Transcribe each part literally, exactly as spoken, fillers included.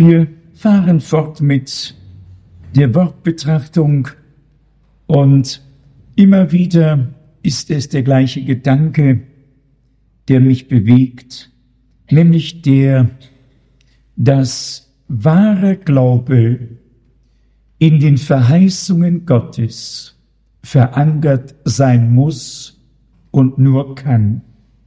Wir fahren fort mit der Wortbetrachtung und immer wieder ist es der gleiche Gedanke, der mich bewegt, nämlich der, dass wahre Glaube in den Verheißungen Gottes verankert sein muss und nur kann.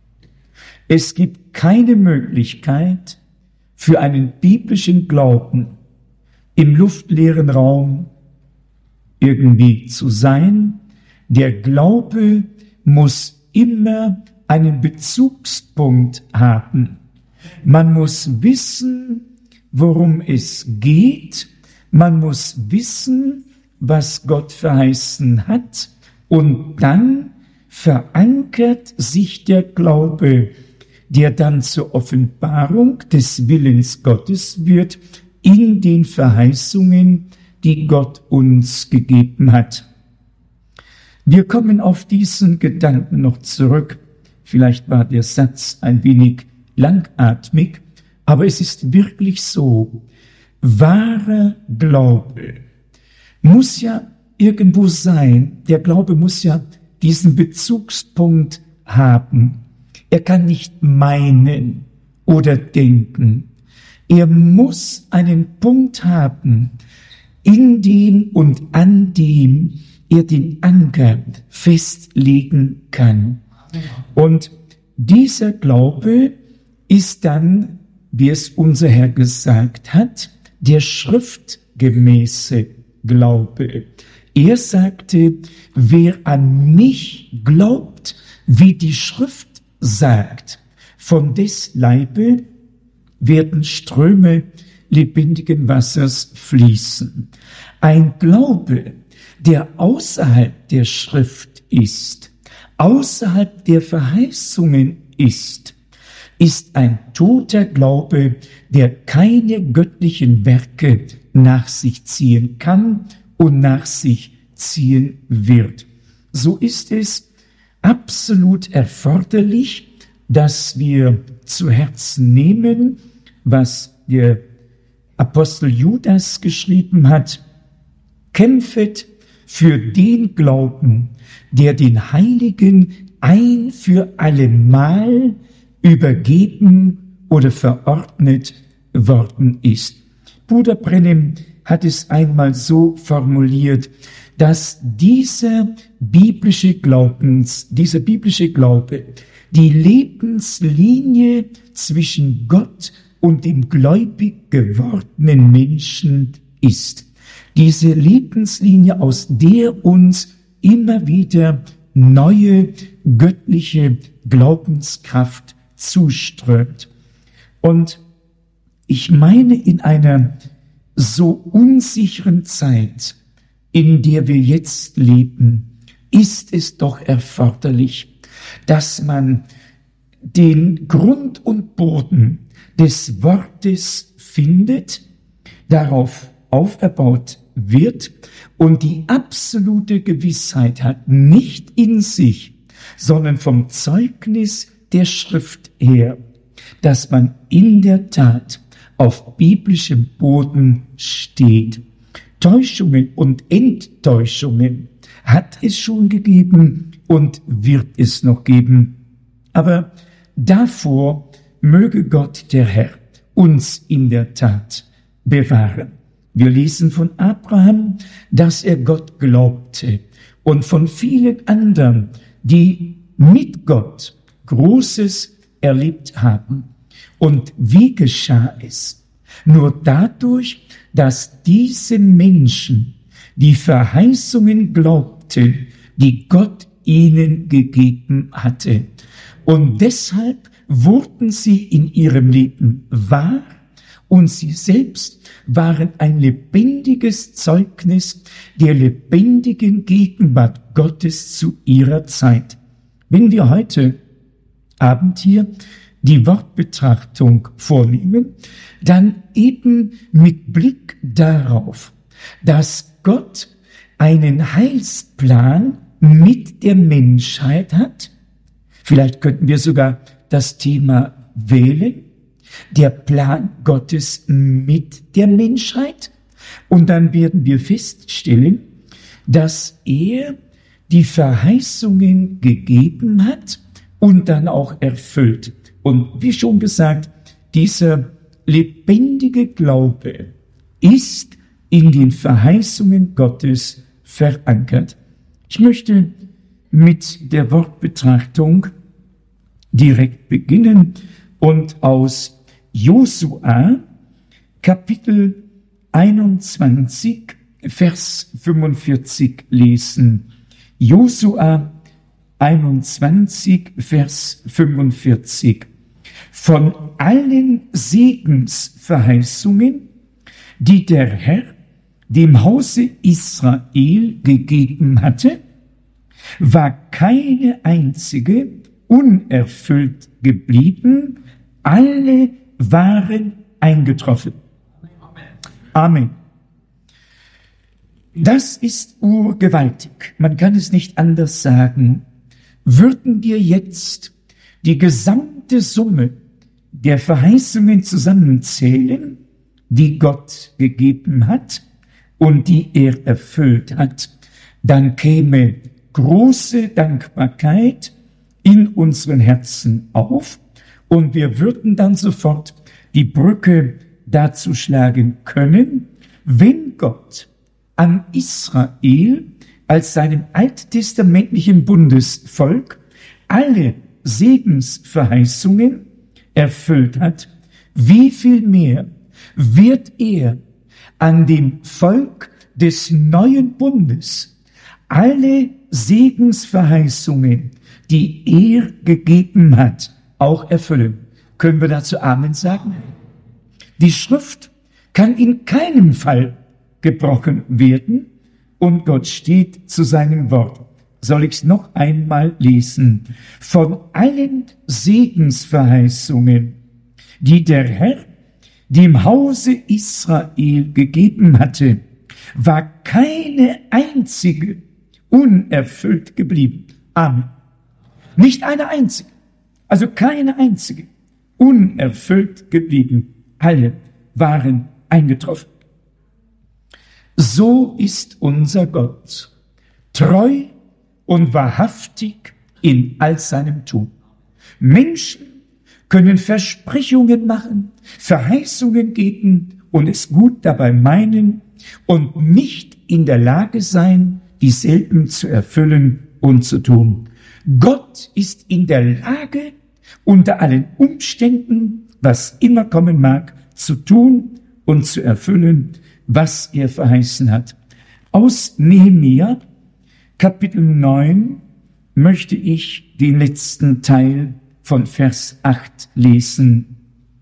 Es gibt keine Möglichkeit für einen biblischen Glauben im luftleeren Raum irgendwie zu sein. Der Glaube muss immer einen Bezugspunkt haben. Man muss wissen, worum es geht. Man muss wissen, was Gott verheißen hat. Und dann verankert sich der Glaube, der dann zur Offenbarung des Willens Gottes wird, in den Verheißungen, die Gott uns gegeben hat. Wir kommen auf diesen Gedanken noch zurück. Vielleicht war der Satz ein wenig langatmig, aber es ist wirklich so. Wahrer Glaube muss ja irgendwo sein. Der Glaube muss ja diesen Bezugspunkt haben. Er kann nicht meinen oder denken. Er muss einen Punkt haben, in dem und an dem er den Anker festlegen kann. Und dieser Glaube ist dann, wie es unser Herr gesagt hat, der schriftgemäße Glaube. Er sagte, wer an mich glaubt, wie die Schrift sagt, von des Leibe werden Ströme lebendigen Wassers fließen. Ein Glaube, der außerhalb der Schrift ist, außerhalb der Verheißungen ist, ist ein toter Glaube, der keine göttlichen Werke nach sich ziehen kann und nach sich ziehen wird. So ist es absolut erforderlich, dass wir zu Herzen nehmen, was der Apostel Judas geschrieben hat: Kämpfet für den Glauben, der den Heiligen ein für allemal übergeben oder verordnet worden ist. Bruder Brennem hat es einmal so formuliert, dass dieser biblische Glaubens, dieser biblische Glaube die Lebenslinie zwischen Gott und dem gläubig gewordenen Menschen ist. Diese Lebenslinie, aus der uns immer wieder neue göttliche Glaubenskraft zuströmt. Und ich meine, in einer so unsicheren Zeit, in der wir jetzt leben, ist es doch erforderlich, dass man den Grund und Boden des Wortes findet, darauf auferbaut wird und die absolute Gewissheit hat, nicht in sich, sondern vom Zeugnis der Schrift her, dass man in der Tat auf biblischem Boden steht. Täuschungen und Enttäuschungen hat es schon gegeben und wird es noch geben. Aber davor möge Gott, der Herr, uns in der Tat bewahren. Wir lesen von Abraham, dass er Gott glaubte, und von vielen anderen, die mit Gott Großes erlebt haben. Und wie geschah es? Nur dadurch, dass diese Menschen die Verheißungen glaubten, die Gott ihnen gegeben hatte. Und deshalb wurden sie in ihrem Leben wahr und sie selbst waren ein lebendiges Zeugnis der lebendigen Gegenwart Gottes zu ihrer Zeit. Wenn wir heute Abend hier die Wortbetrachtung vornehmen, dann eben mit Blick darauf, dass Gott einen Heilsplan mit der Menschheit hat. Vielleicht könnten wir sogar das Thema wählen. der Plan Gottes mit der Menschheit. Und dann werden wir feststellen, dass er die Verheißungen gegeben hat und dann auch erfüllt. Und wie schon gesagt, dieser lebendige Glaube ist in den Verheißungen Gottes verankert. Ich möchte mit der Wortbetrachtung direkt beginnen und aus Josua Kapitel einundzwanzig, Vers fünfundvierzig lesen. Josua einundzwanzig, Vers fünfundvierzig. Von allen Segensverheißungen, die der Herr dem Hause Israel gegeben hatte, war keine einzige unerfüllt geblieben, alle waren eingetroffen. Amen. Das ist urgewaltig. Man kann es nicht anders sagen. Würden wir jetzt die gesamte Summe der Verheißungen zusammenzählen, die Gott gegeben hat und die er erfüllt hat, dann käme große Dankbarkeit in unseren Herzen auf und wir würden dann sofort die Brücke dazu schlagen können, wenn Gott an Israel als seinem alttestamentlichen Bundesvolk alle Segensverheißungen erfüllt hat, wie viel mehr wird er an dem Volk des neuen Bundes alle Segensverheißungen, die er gegeben hat, auch erfüllen. Können wir dazu Amen sagen? Die Schrift kann in keinem Fall gebrochen werden und Gott steht zu seinem Wort. Soll ich es noch einmal lesen? Von allen Segensverheißungen, die der Herr dem Hause Israel gegeben hatte, war keine einzige unerfüllt geblieben. Amen. Nicht eine einzige, also keine einzige unerfüllt geblieben. Alle waren eingetroffen. So ist unser Gott, treu und wahrhaftig in all seinem Tun. Menschen können Versprechungen machen, Verheißungen geben und es gut dabei meinen und nicht in der Lage sein, dieselben zu erfüllen und zu tun. Gott ist in der Lage, unter allen Umständen, was immer kommen mag, zu tun und zu erfüllen, was er verheißen hat. Aus Nehemia, Kapitel neun, möchte ich den letzten Teil von Vers acht lesen.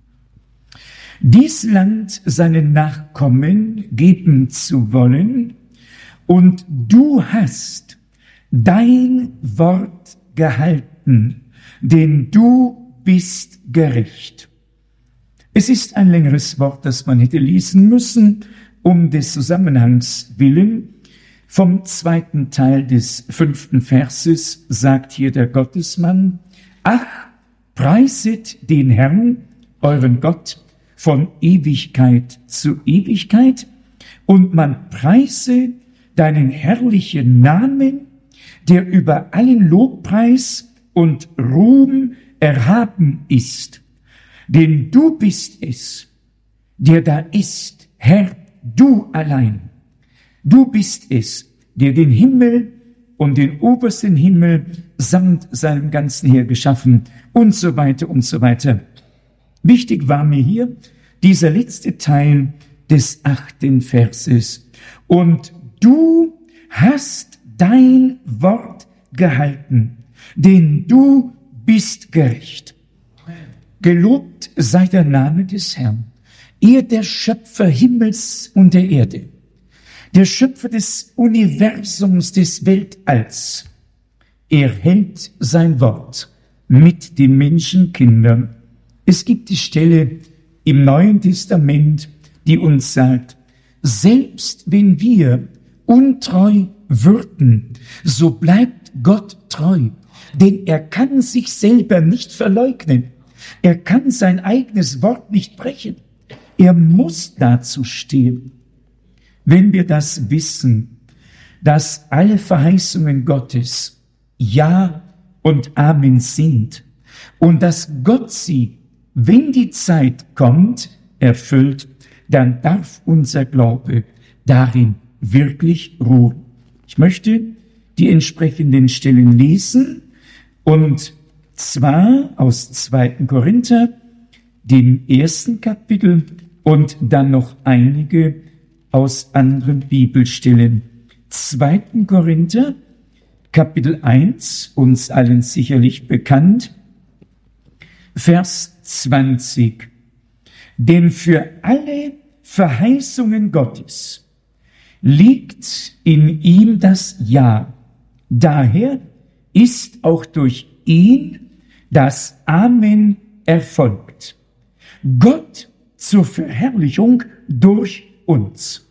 Dies Land seinen Nachkommen geben zu wollen, und du hast dein Wort gehalten, denn du bist gerecht. Es ist ein längeres Wort, das man hätte lesen müssen, um des Zusammenhangs willen. Vom zweiten Teil des fünften Verses sagt hier der Gottesmann: Ach, preiset den Herrn, euren Gott, von Ewigkeit zu Ewigkeit, und man preise deinen herrlichen Namen, der über allen Lobpreis und Ruhm erhaben ist. Denn du bist es, der da ist, Herr, du allein. Du bist es, der den Himmel und den obersten Himmel samt seinem ganzen Heer geschaffen und so weiter und so weiter. Wichtig war mir hier dieser letzte Teil des achten Verses. Und du hast dein Wort gehalten, denn du bist gerecht. Gelobt sei der Name des Herrn, er der Schöpfer Himmels und der Erde, der Schöpfer des Universums, des Weltalls. Er hält sein Wort mit den Menschenkindern. Es gibt die Stelle im Neuen Testament, die uns sagt, selbst wenn wir untreu würden, so bleibt Gott treu, denn er kann sich selber nicht verleugnen. Er kann sein eigenes Wort nicht brechen. Er muss dazu stehen. Wenn wir das wissen, dass alle Verheißungen Gottes Ja und Amen sind und dass Gott sie, wenn die Zeit kommt, erfüllt, dann darf unser Glaube darin wirklich ruhen. Ich möchte die entsprechenden Stellen lesen, und zwar aus zweiten Korinther, dem ersten Kapitel, und dann noch einige aus anderen Bibelstellen. zweiten Korinther, Kapitel eins, uns allen sicherlich bekannt, Vers zwanzig. Denn für alle Verheißungen Gottes liegt in ihm das Ja. Daher ist auch durch ihn das Amen erfolgt. Gott zur Verherrlichung durch uns.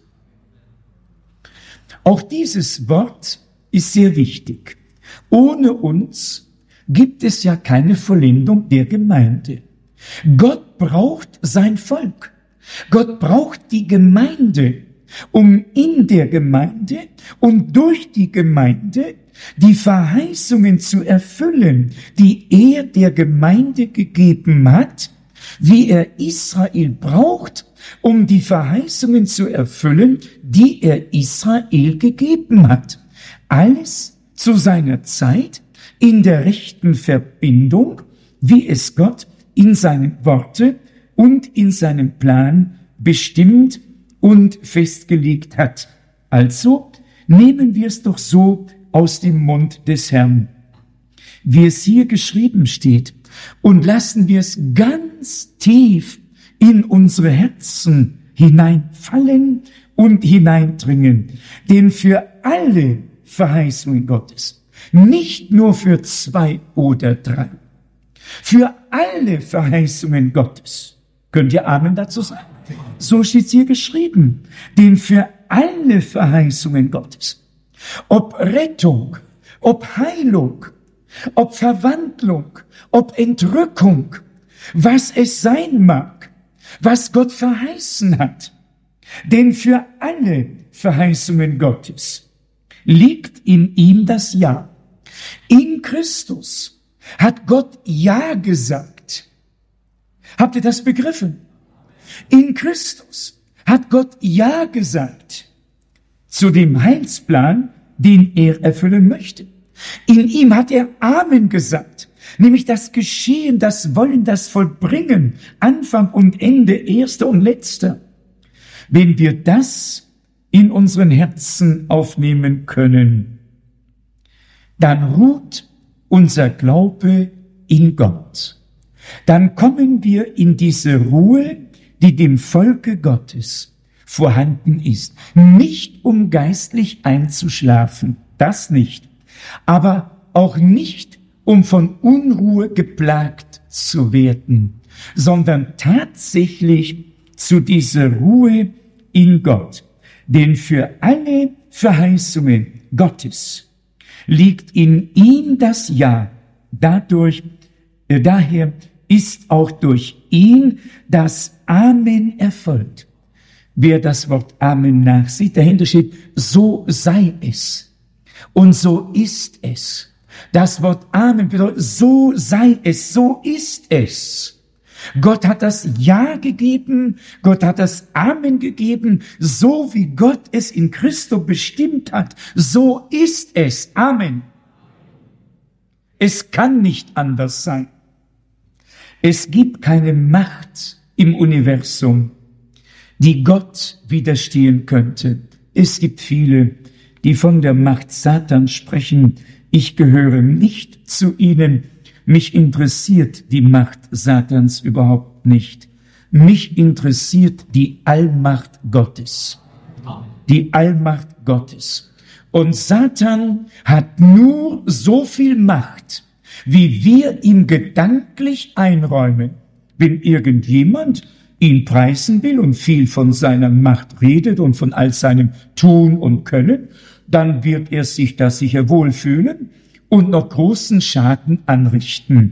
Auch dieses Wort ist sehr wichtig. Ohne uns gibt es ja keine Vollendung der Gemeinde. Gott braucht sein Volk. Gott braucht die Gemeinde, um in der Gemeinde und durch die Gemeinde die Verheißungen zu erfüllen, die er der Gemeinde gegeben hat, wie er Israel braucht, um die Verheißungen zu erfüllen, die er Israel gegeben hat. Alles zu seiner Zeit, in der rechten Verbindung, wie es Gott in seinen Worte und in seinem Plan bestimmt und festgelegt hat. Also nehmen wir es doch so aus dem Mund des Herrn, wie es hier geschrieben steht, und lassen wir es ganz tief in unsere Herzen hineinfallen und hineindringen. Denn für alle Verheißungen Gottes, nicht nur für zwei oder drei, für alle Verheißungen Gottes, könnt ihr Amen dazu sagen? So steht es hier geschrieben. Denn für alle Verheißungen Gottes, ob Rettung, ob Heilung, ob Verwandlung, ob Entrückung, was es sein mag, was Gott verheißen hat. Denn für alle Verheißungen Gottes liegt in ihm das Ja. In Christus hat Gott Ja gesagt. Habt ihr das begriffen? In Christus hat Gott Ja gesagt zu dem Heilsplan, den er erfüllen möchte. In ihm hat er Amen gesagt, nämlich das Geschehen, das Wollen, das Vollbringen, Anfang und Ende, Erster und Letzter. Wenn wir das in unseren Herzen aufnehmen können, dann ruht unser Glaube in Gott. Dann kommen wir in diese Ruhe, die dem Volke Gottes vorhanden ist. Nicht um geistlich einzuschlafen, das nicht, aber auch nicht um von Unruhe geplagt zu werden, sondern tatsächlich zu dieser Ruhe in Gott. Denn für alle Verheißungen Gottes liegt in ihm das Ja. Dadurch, äh, daher ist auch durch ihn das Amen erfolgt. Wer das Wort Amen nachsieht, dahinter steht, so sei es. Und so ist es. Das Wort Amen bedeutet, so sei es, so ist es. Gott hat das Ja gegeben, Gott hat das Amen gegeben, so wie Gott es in Christus bestimmt hat, so ist es. Amen. Es kann nicht anders sein. Es gibt keine Macht im Universum, die Gott widerstehen könnte. Es gibt viele, die von der Macht Satans sprechen. Ich gehöre nicht zu ihnen. Mich interessiert die Macht Satans überhaupt nicht. Mich interessiert die Allmacht Gottes. Die Allmacht Gottes. Und Satan hat nur so viel Macht, wie wir ihm gedanklich einräumen. Wenn irgendjemand ihn preisen will und viel von seiner Macht redet und von all seinem Tun und Können, dann wird er sich da sicher wohlfühlen und noch großen Schaden anrichten.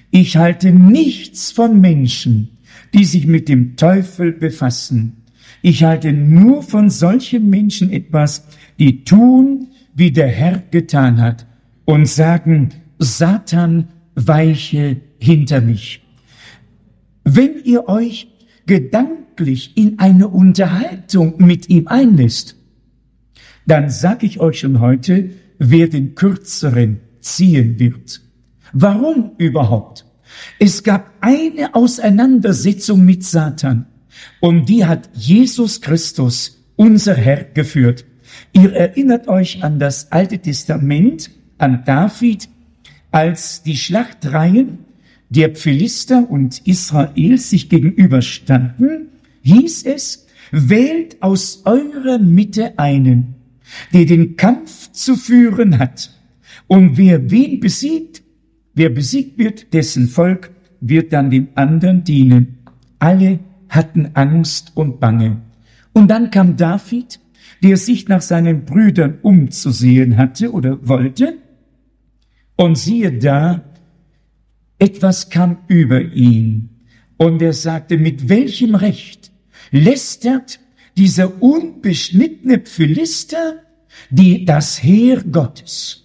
Ich halte nichts von Menschen, die sich mit dem Teufel befassen. Ich halte nur von solchen Menschen etwas, die tun, wie der Herr getan hat und sagen, Satan, weiche hinter mich. Wenn ihr euch gedanklich in eine Unterhaltung mit ihm einlässt, dann sage ich euch schon heute, wer den Kürzeren ziehen wird. Warum überhaupt? Es gab eine Auseinandersetzung mit Satan und die hat Jesus Christus, unser Herr, geführt. Ihr erinnert euch an das Alte Testament, an David, als die Schlachtreihen der Philister und Israel sich gegenüberstanden, hieß es, wählt aus eurer Mitte einen, der den Kampf zu führen hat. Und wer wen besiegt, wer besiegt wird, dessen Volk wird dann dem anderen dienen. Alle hatten Angst und Bange. Und dann kam David, der sich nach seinen Brüdern umzusehen hatte oder wollte. Und siehe da, etwas kam über ihn. Und er sagte, mit welchem Recht lästert dieser unbeschnittene Philister die, das Heer Gottes?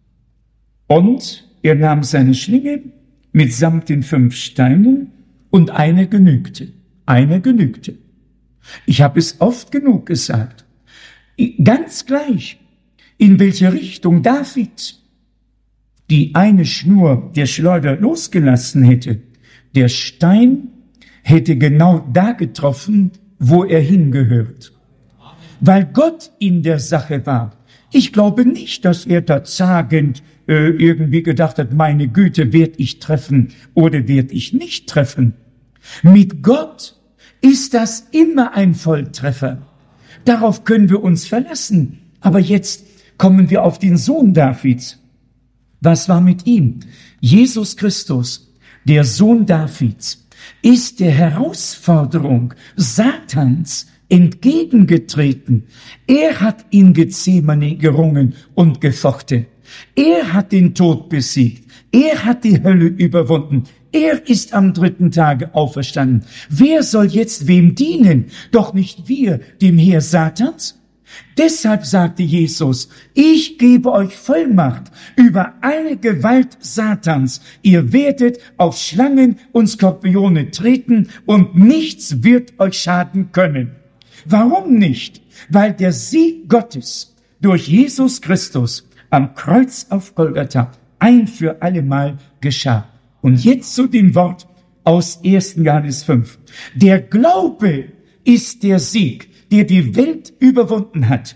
Und er nahm seine Schlinge mitsamt den fünf Steinen und eine genügte. Eine genügte. Ich habe es oft genug gesagt. Ganz gleich, in welche Richtung David die eine Schnur der Schleuder losgelassen hätte, der Stein hätte genau da getroffen, wo er hingehört. Weil Gott in der Sache war. Ich glaube nicht, dass er da zagend äh, irgendwie gedacht hat, meine Güte, werd ich treffen oder werd ich nicht treffen. Mit Gott ist das immer ein Volltreffer. Darauf können wir uns verlassen. Aber jetzt kommen wir auf den Sohn Davids. Was war mit ihm? Jesus Christus, der Sohn Davids, ist der Herausforderung Satans entgegengetreten. Er hat in Gethsemane gerungen und gefochten. Er hat den Tod besiegt. Er hat die Hölle überwunden. Er ist am dritten Tage auferstanden. Wer soll jetzt wem dienen? Doch nicht wir, dem Heer Satans? Deshalb sagte Jesus, ich gebe euch Vollmacht über alle Gewalt Satans. Ihr werdet auf Schlangen und Skorpione treten und nichts wird euch schaden können. Warum nicht? Weil der Sieg Gottes durch Jesus Christus am Kreuz auf Golgatha ein für allemal geschah. Und jetzt zu dem Wort aus ersten Johannes fünf. Der Glaube ist der Sieg, der die Welt überwunden hat.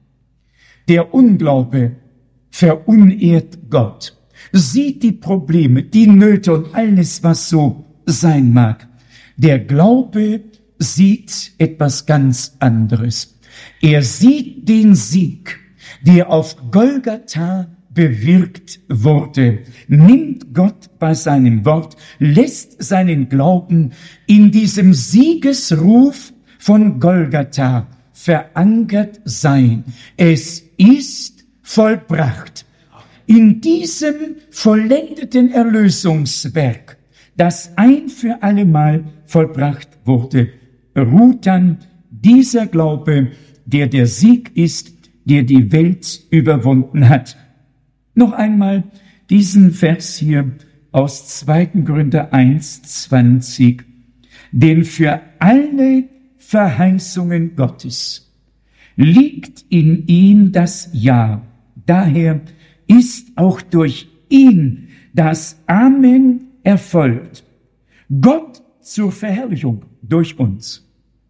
Der Unglaube verunehrt Gott, sieht die Probleme, die Nöte und alles, was so sein mag. Der Glaube sieht etwas ganz anderes. Er sieht den Sieg, der auf Golgatha bewirkt wurde, nimmt Gott bei seinem Wort, lässt seinen Glauben in diesem Siegesruf von Golgatha verankert sein. Es ist vollbracht. In diesem vollendeten Erlösungswerk, das ein für allemal vollbracht wurde, ruht dann dieser Glaube, der der Sieg ist, der die Welt überwunden hat. Noch einmal diesen Vers hier aus zweiten Korinther eins, zwanzig. Denn für alle Verheißungen Gottes liegt in ihm das Ja. Daher ist auch durch ihn das Amen erfolgt. Gott zur Verherrlichung durch uns.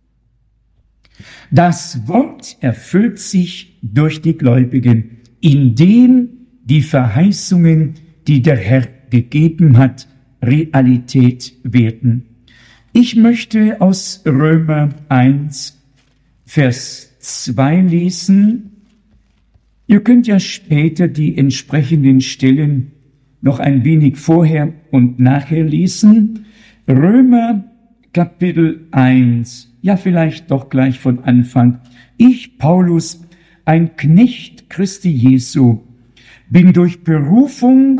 Das Wort erfüllt sich durch die Gläubigen, indem die Verheißungen, die der Herr gegeben hat, Realität werden. Ich möchte aus Römer eins, Vers zwei lesen. Ihr könnt ja später die entsprechenden Stellen noch ein wenig vorher und nachher lesen. Römer Kapitel eins, ja vielleicht doch gleich von Anfang. Ich, Paulus, ein Knecht Christi Jesu, bin durch Berufung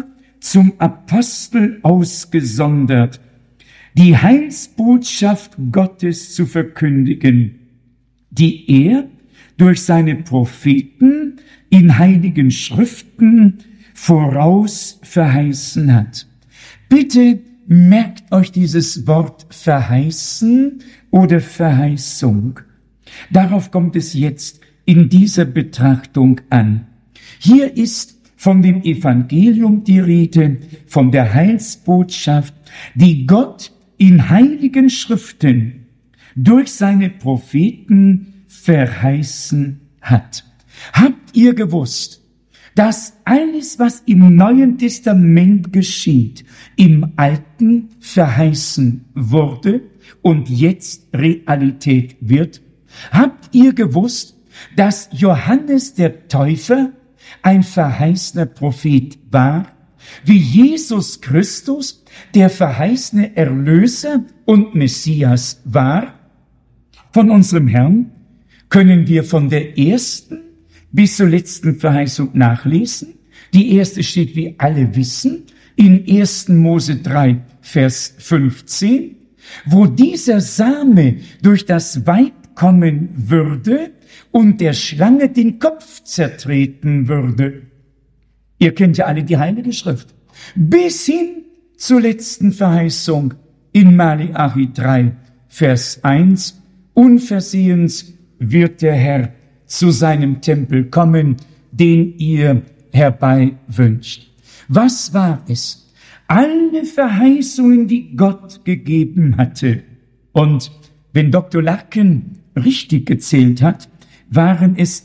zum Apostel ausgesondert, die Heilsbotschaft Gottes zu verkündigen, die er durch seine Propheten in heiligen Schriften voraus verheißen hat. Bitte merkt euch dieses Wort verheißen oder Verheißung. Darauf kommt es jetzt in dieser Betrachtung an. Hier ist von dem Evangelium die Rede, von der Heilsbotschaft, die Gott in heiligen Schriften durch seine Propheten verheißen hat. Habt ihr gewusst, dass alles, was im Neuen Testament geschieht, im Alten verheißen wurde und jetzt Realität wird? Habt ihr gewusst, dass Johannes der Täufer ein verheißener Prophet war, wie Jesus Christus der verheißene Erlöser und Messias war? Von unserem Herrn können wir von der ersten bis zur letzten Verheißung nachlesen. Die erste steht, wie alle wissen, in ersten Mose drei, Vers fünfzehn, wo dieser Same durch das Weib kommen würde und der Schlange den Kopf zertreten würde. Ihr kennt ja alle die Heilige Schrift. Bis hin zur letzten Verheißung in Maleachi drei, Vers eins. Unversehens wird der Herr zu seinem Tempel kommen, den ihr herbei wünscht. Was war es? Alle Verheißungen, die Gott gegeben hatte. Und wenn Doktor Larkin richtig gezählt hat, waren es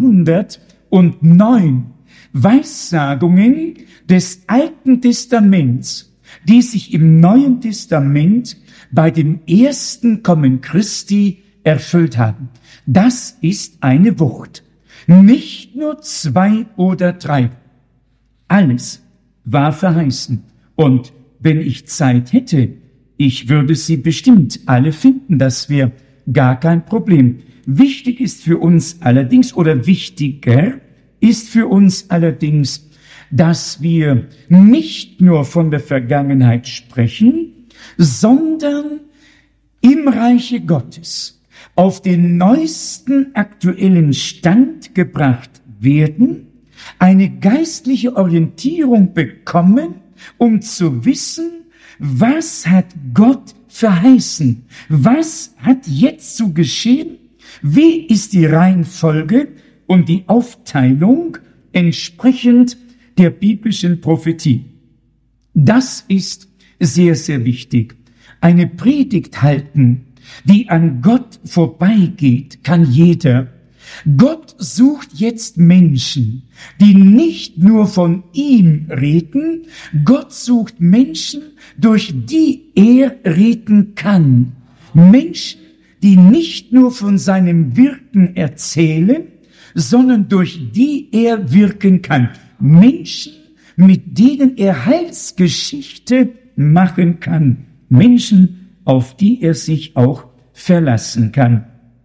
hundertneun Weissagungen des Alten Testaments, die sich im Neuen Testament bei dem ersten Kommen Christi erfüllt haben. Das ist eine Wucht. Nicht nur zwei oder drei. Alles war verheißen. Und wenn ich Zeit hätte, ich würde sie bestimmt alle finden. Das wäre gar kein Problem. Wichtig ist für uns allerdings, oder wichtiger ist für uns allerdings, dass wir nicht nur von der Vergangenheit sprechen, sondern im Reiche Gottes auf den neuesten aktuellen Stand gebracht werden, eine geistliche Orientierung bekommen, um zu wissen, was hat Gott verheißen? Was hat jetzt zu geschehen? Wie ist die Reihenfolge und die Aufteilung entsprechend der biblischen Prophetie? Das ist sehr, sehr wichtig. Eine Predigt halten, die an Gott vorbeigeht, kann jeder. Gott sucht jetzt Menschen, die nicht nur von ihm reden, Gott sucht Menschen, durch die er reden kann. Menschen, die nicht nur von seinem Wirken erzählen, sondern durch die er wirken kann. Menschen, mit denen er Heilsgeschichte machen kann. Menschen, auf die er sich auch verlassen kann.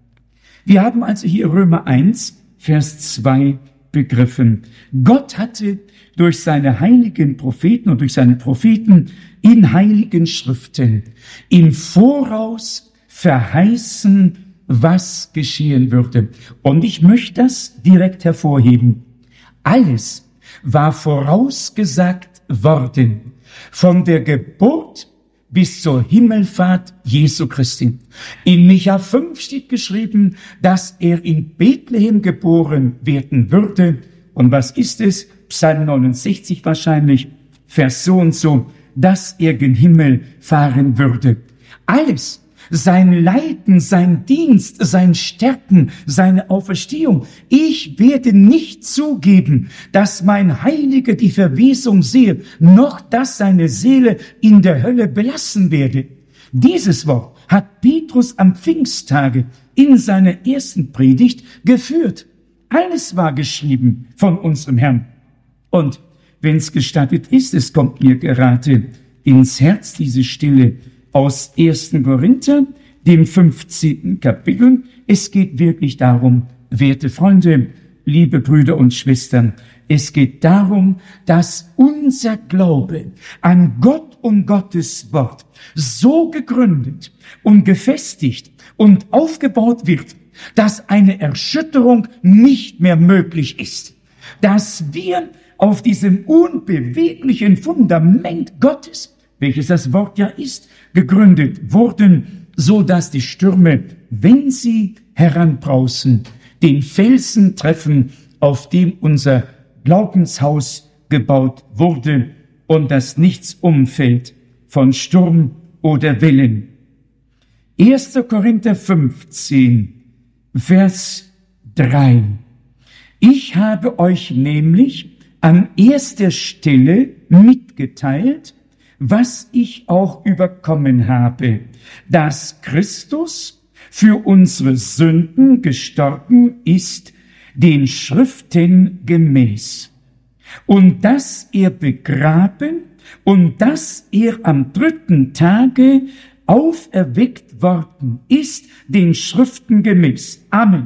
Wir haben also hier Römer eins, Vers zwei begriffen. Gott hatte durch seine heiligen Propheten und durch seine Propheten in heiligen Schriften im Voraus verheißen, was geschehen würde. Und ich möchte das direkt hervorheben. Alles war vorausgesagt worden, von der Geburt bis zur Himmelfahrt Jesu Christi. In Micha fünf steht geschrieben, dass er in Bethlehem geboren werden würde. Und was ist es? Psalm neunundsechzig wahrscheinlich, Vers so und so, dass er gen Himmel fahren würde. Alles, sein Leiden, sein Dienst, sein Sterben, seine Auferstehung. Ich werde nicht zugeben, dass mein Heiliger die Verwesung sehe, noch dass seine Seele in der Hölle belassen werde. Dieses Wort hat Petrus am Pfingsttage in seiner ersten Predigt geführt. Alles war geschrieben von unserem Herrn. Und wenn es gestattet ist, es kommt mir gerade ins Herz diese Stille aus ersten Korinther, dem fünfzehnten Kapitel. Es geht wirklich darum, werte Freunde, liebe Brüder und Schwestern, Es geht darum, dass unser Glaube an Gott und Gottes Wort so gegründet und gefestigt und aufgebaut wird, dass eine Erschütterung nicht mehr möglich ist. Dass wir auf diesem unbeweglichen Fundament Gottes, welches das Wort ja ist, gegründet wurden, so dass die Stürme, wenn sie heranbrausen, den Felsen treffen, auf dem unser Glaubenshaus gebaut wurde und dass nichts umfällt von Sturm oder Wellen. erster Korinther fünfzehn, Vers drei. Ich habe euch nämlich an erster Stelle mitgeteilt, was ich auch überkommen habe, dass Christus für unsere Sünden gestorben ist, den Schriften gemäß, und dass er begraben und dass er am dritten Tage auferweckt worden ist, den Schriften gemäß. Amen.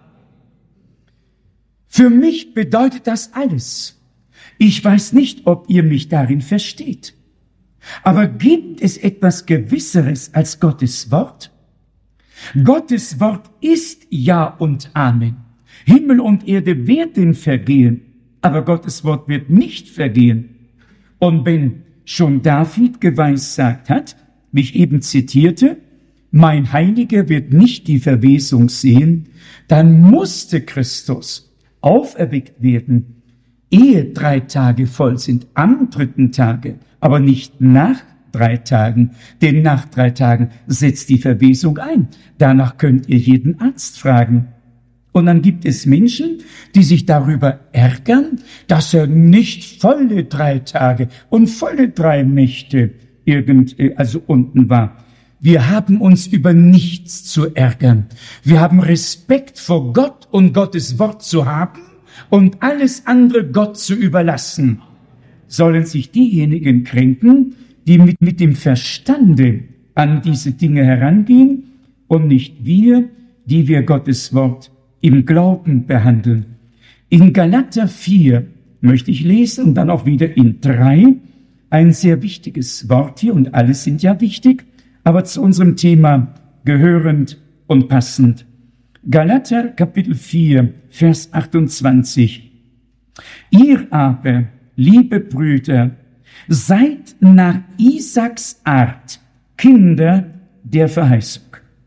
Für mich bedeutet das alles. Ich weiß nicht, ob ihr mich darin versteht. Aber gibt es etwas Gewisseres als Gottes Wort? Gottes Wort ist Ja und Amen. Himmel und Erde werden vergehen, aber Gottes Wort wird nicht vergehen. Und wenn schon David geweissagt hat, wie ich eben zitierte, mein Heiliger wird nicht die Verwesung sehen, dann musste Christus auferweckt werden, ehe drei Tage voll sind, am dritten Tage, aber nicht nach drei Tagen, denn nach drei Tagen setzt die Verwesung ein. Danach könnt ihr jeden Arzt fragen. Und dann gibt es Menschen, die sich darüber ärgern, dass er nicht volle drei Tage und volle drei Nächte irgend, also unten war. Wir haben uns über nichts zu ärgern. Wir haben Respekt vor Gott und Gottes Wort zu haben und alles andere Gott zu überlassen. Sollen sich diejenigen kränken, die mit, mit dem Verstande an diese Dinge herangehen und nicht wir, die wir Gottes Wort im Glauben behandeln. In Galater vier möchte ich lesen und dann auch wieder in drei ein sehr wichtiges Wort hier, und alles sind ja wichtig, aber zu unserem Thema gehörend und passend. Galater Kapitel vier, Vers achtundzwanzig. Ihr aber, liebe Brüder, seid nach Isaaks Art Kinder der Verheißung.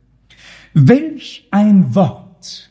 Welch ein Wort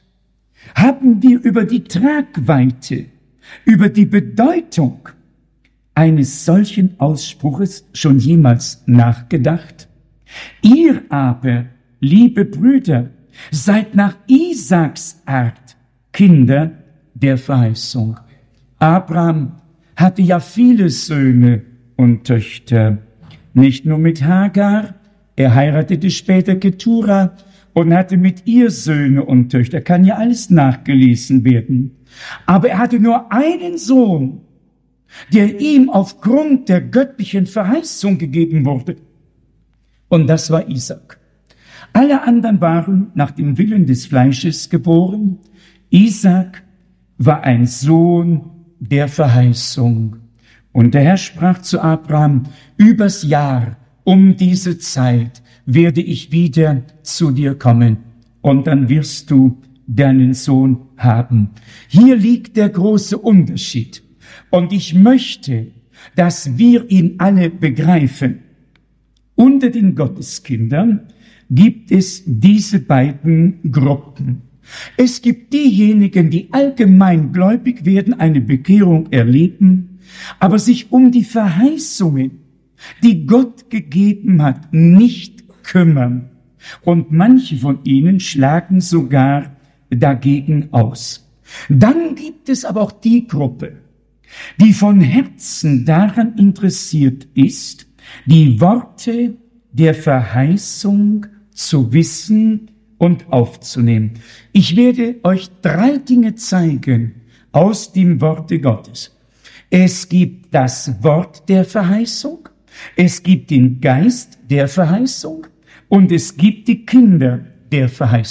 haben wir über die Tragweite, über die Bedeutung eines solchen Ausspruches schon jemals nachgedacht? Ihr aber, liebe Brüder, seid nach Isaaks Art Kinder der Verheißung. Abraham hatte ja viele Söhne und Töchter, nicht nur mit Hagar, er heiratete später Ketura und hatte mit ihr Söhne und Töchter, kann ja alles nachgelesen werden. Aber er hatte nur einen Sohn, der ihm aufgrund der göttlichen Verheißung gegeben wurde. Und das war Isaak. Alle anderen waren nach dem Willen des Fleisches geboren. Isaak war ein Sohn der Verheißung. Und der Herr sprach zu Abraham, übers Jahr um diese Zeit werde ich wieder zu dir kommen und dann wirst du deinen Sohn haben. Hier liegt der große Unterschied. Und ich möchte, dass wir ihn alle begreifen. Unter den Gotteskindern gibt es diese beiden Gruppen. Es gibt diejenigen, die allgemein gläubig werden, eine Bekehrung erleben, aber sich um die Verheißungen, die Gott gegeben hat, nicht kümmern. Und manche von ihnen schlagen sogar dagegen aus. Dann gibt es aber auch die Gruppe, die von Herzen daran interessiert ist, die Worte der Verheißung zu wissen und aufzunehmen. Ich werde euch drei Dinge zeigen aus dem Worte Gottes. Es gibt das Wort der Verheißung, es gibt den Geist der Verheißung und es gibt die Kinder der Verheißung.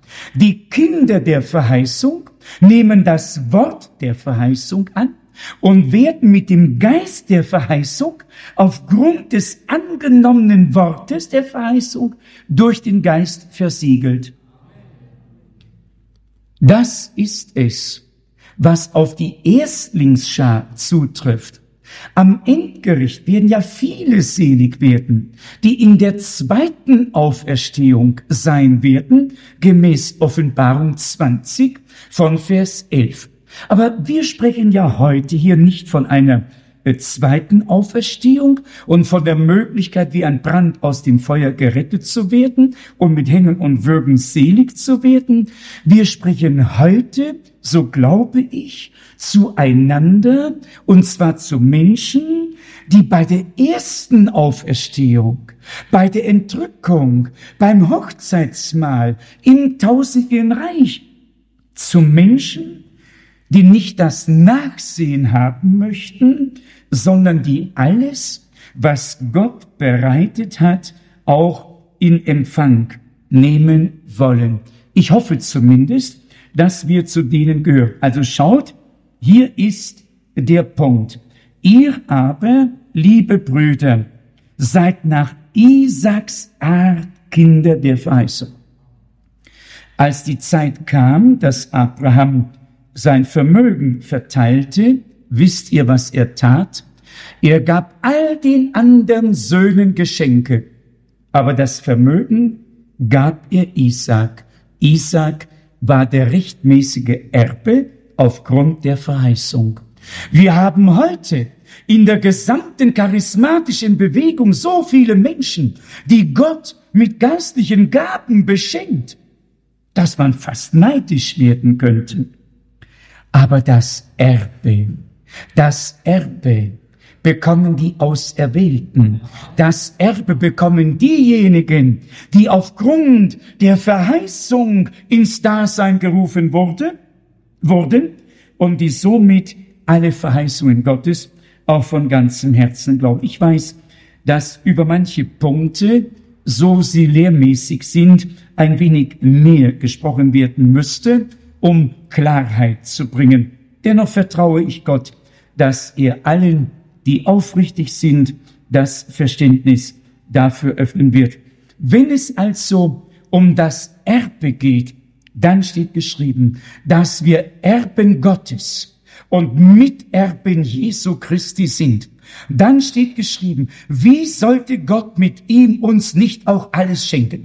Die Kinder der Verheißung nehmen das Wort der Verheißung an und werden mit dem Geist der Verheißung aufgrund des angenommenen Wortes der Verheißung durch den Geist versiegelt. Das ist es, was auf die Erstlingsschar zutrifft. Am Endgericht werden ja viele selig werden, die in der zweiten Auferstehung sein werden, gemäß Offenbarung zwanzig von Vers elf. Aber wir sprechen ja heute hier nicht von einer zweiten Auferstehung und von der Möglichkeit, wie ein Brand aus dem Feuer gerettet zu werden und mit Hängen und Würgen selig zu werden. Wir sprechen heute, so glaube ich, zueinander, und zwar zu Menschen, die bei der ersten Auferstehung, bei der Entrückung, beim Hochzeitsmahl, im tausendjährigen Reich, zu Menschen, die nicht das Nachsehen haben möchten, sondern die alles, was Gott bereitet hat, auch in Empfang nehmen wollen. Ich hoffe zumindest, dass wir zu denen gehören. Also schaut, hier ist der Punkt. Ihr aber, liebe Brüder, seid nach Isaaks Art Kinder der Verheißung. Als die Zeit kam, dass Abraham sein Vermögen verteilte, wisst ihr, was er tat? Er gab all den anderen Söhnen Geschenke, aber das Vermögen gab er Isaak. Isaak war der rechtmäßige Erbe aufgrund der Verheißung. Wir haben heute in der gesamten charismatischen Bewegung so viele Menschen, die Gott mit geistlichen Gaben beschenkt, dass man fast neidisch werden könnte. Aber das Erbe, das Erbe bekommen die Auserwählten. Das Erbe bekommen diejenigen, die aufgrund der Verheißung ins Dasein gerufen wurde, wurden und die somit alle Verheißungen Gottes auch von ganzem Herzen glauben. Ich weiß, dass über manche Punkte, so sie lehrmäßig sind, ein wenig mehr gesprochen werden müsste, um Klarheit zu bringen. Dennoch vertraue ich Gott, dass er allen, die aufrichtig sind, das Verständnis dafür öffnen wird. Wenn es also um das Erbe geht, dann steht geschrieben, dass wir Erben Gottes und Miterben Jesu Christi sind. Dann steht geschrieben, wie sollte Gott mit ihm uns nicht auch alles schenken?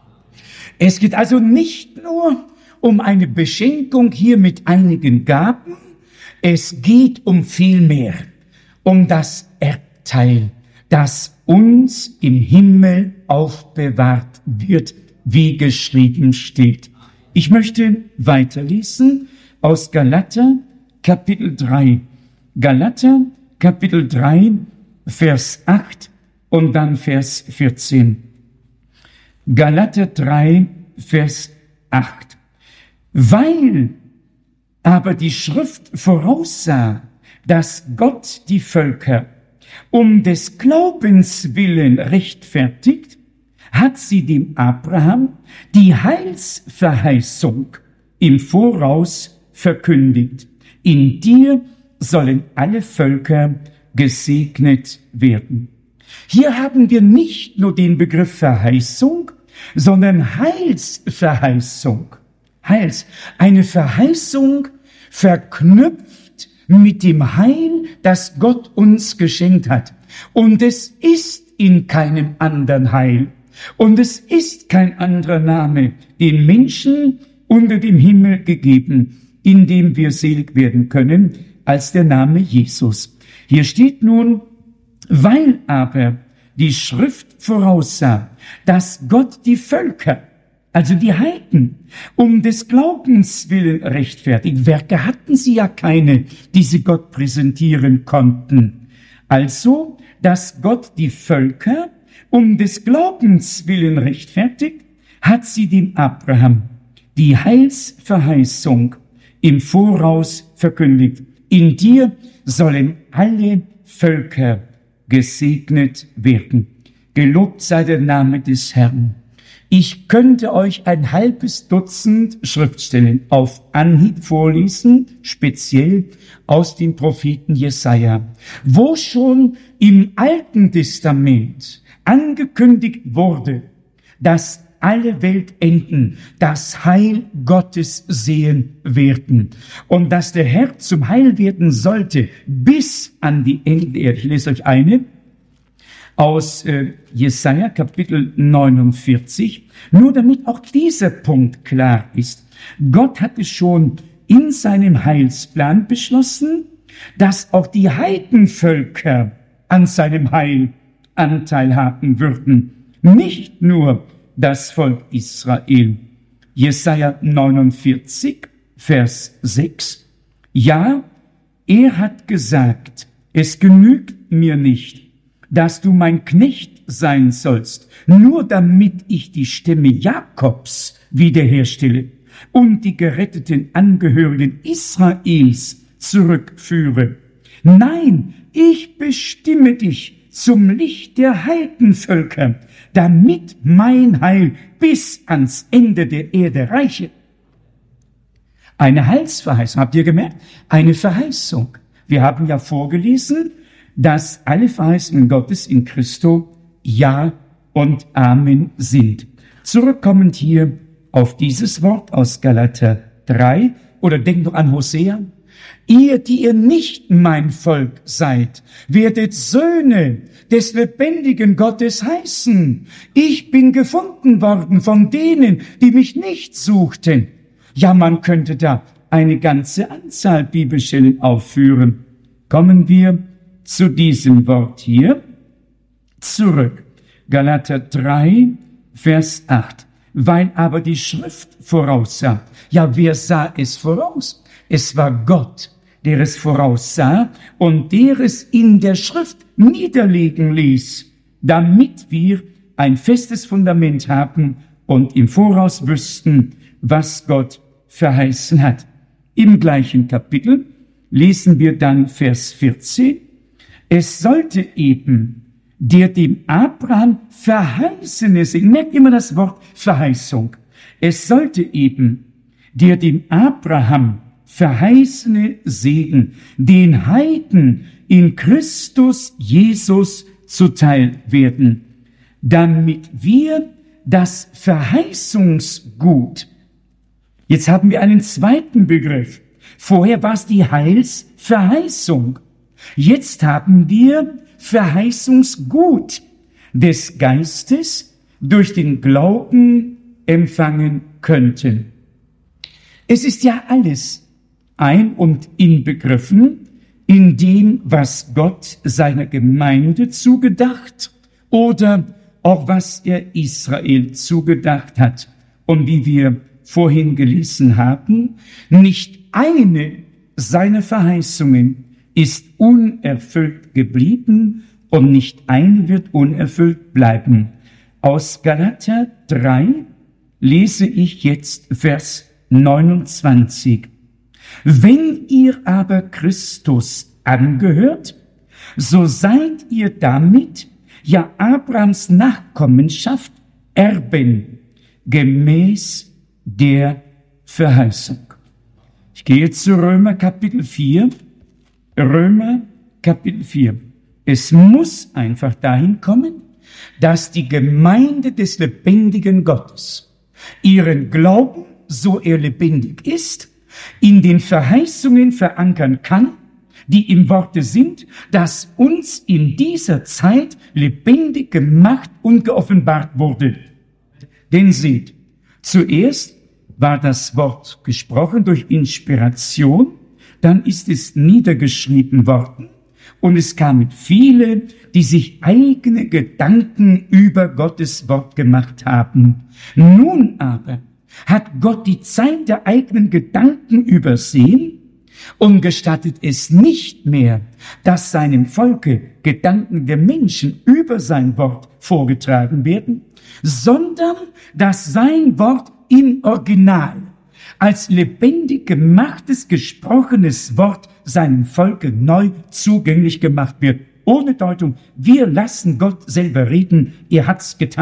Es geht also nicht nur um eine Beschenkung hier mit einigen Gaben, es geht um viel mehr, um das Erbteil, das uns im Himmel aufbewahrt wird, wie geschrieben steht. Ich möchte weiterlesen aus Galater Kapitel drei. Galater Kapitel drei, Vers acht und dann Vers vierzehn. Galater drei, Vers acht. Weil aber die Schrift voraussah, dass Gott die Völker um des Glaubens willen rechtfertigt, hat sie dem Abraham die Heilsverheißung im Voraus verkündigt. In dir sollen alle Völker gesegnet werden. Hier haben wir nicht nur den Begriff Verheißung, sondern Heilsverheißung. Heils, eine Verheißung verknüpft mit dem Heil, das Gott uns geschenkt hat. Und es ist in keinem anderen Heil. Und es ist kein anderer Name, den Menschen unter dem Himmel gegeben, in dem wir selig werden können, als der Name Jesus. Hier steht nun, weil aber die Schrift voraussah, dass Gott die Völker, also die Heiden, um des Glaubens willen rechtfertigt. Werke hatten sie ja keine, die sie Gott präsentieren konnten. Also, dass Gott die Völker um des Glaubens willen rechtfertigt, hat sie dem Abraham die Heilsverheißung im Voraus verkündigt. In dir sollen alle Völker gesegnet werden. Gelobt sei der Name des Herrn. Ich könnte euch ein halbes Dutzend Schriftstellen auf Anhieb vorlesen, speziell aus dem Propheten Jesaja, wo schon im Alten Testament angekündigt wurde, dass alle Weltenden das Heil Gottes sehen werden und dass der Herr zum Heil werden sollte bis an die Enden der Erde. Ich lese euch eine aus äh, Jesaja Kapitel neunundvierzig, nur damit auch dieser Punkt klar ist. Gott hatte schon in seinem Heilsplan beschlossen, dass auch die Heidenvölker an seinem Heil Anteil haben würden. Nicht nur das Volk Israel. Jesaja neunundvierzig, Vers sechs. Ja, er hat gesagt, es genügt mir nicht, dass du mein Knecht sein sollst, nur damit ich die Stämme Jakobs wiederherstelle und die geretteten Angehörigen Israels zurückführe. Nein, ich bestimme dich zum Licht der Heidenvölker, damit mein Heil bis ans Ende der Erde reiche. Eine Heilsverheißung, habt ihr gemerkt? Eine Verheißung. Wir haben ja vorgelesen, dass alle Verheißungen Gottes in Christo Ja und Amen sind. Zurückkommend hier auf dieses Wort aus Galater drei, oder denkt doch an Hosea. Ihr, die ihr nicht mein Volk seid, werdet Söhne des lebendigen Gottes heißen. Ich bin gefunden worden von denen, die mich nicht suchten. Ja, man könnte da eine ganze Anzahl Bibelstellen aufführen. Kommen wir zu diesem Wort hier zurück. Galater drei, Vers acht. Weil aber die Schrift voraussah. Ja, wer sah es voraus? Es war Gott, der es voraussah und der es in der Schrift niederlegen ließ, damit wir ein festes Fundament haben und im Voraus wüssten, was Gott verheißen hat. Im gleichen Kapitel lesen wir dann Vers vierzehn. Es sollte eben der dem Abraham verheißene Segen, merkt immer das Wort Verheißung. Es sollte eben der dem Abraham verheißene Segen den Heiden in Christus Jesus zuteil werden, damit wir das Verheißungsgut, jetzt haben wir einen zweiten Begriff. Vorher war es die Heilsverheißung. Jetzt haben wir Verheißungsgut des Geistes durch den Glauben empfangen könnten. Es ist ja alles ein- und inbegriffen in dem, was Gott seiner Gemeinde zugedacht oder auch was er Israel zugedacht hat. Und wie wir vorhin gelesen haben, nicht eine seiner Verheißungen ist unerfüllt geblieben und nicht eine wird unerfüllt bleiben. Aus Galater drei lese ich jetzt Vers neunundzwanzig. Wenn ihr aber Christus angehört, so seid ihr damit ja Abrahams Nachkommenschaft Erben, gemäß der Verheißung. Ich gehe zu Römer Kapitel vier. Römer Kapitel vier. Es muss einfach dahin kommen, dass die Gemeinde des lebendigen Gottes ihren Glauben, so er lebendig ist, in den Verheißungen verankern kann, die im Worte sind, das uns in dieser Zeit lebendig gemacht und geoffenbart wurde. Denn seht, zuerst war das Wort gesprochen durch Inspiration, dann ist es niedergeschrieben worden und es kamen viele, die sich eigene Gedanken über Gottes Wort gemacht haben. Nun aber hat Gott die Zeit der eigenen Gedanken übersehen und gestattet es nicht mehr, dass seinem Volke Gedanken der Menschen über sein Wort vorgetragen werden, sondern dass sein Wort im Original als lebendig gemachtes, gesprochenes Wort seinem Volke neu zugänglich gemacht wird. Ohne Deutung, wir lassen Gott selber reden, er hat's getan,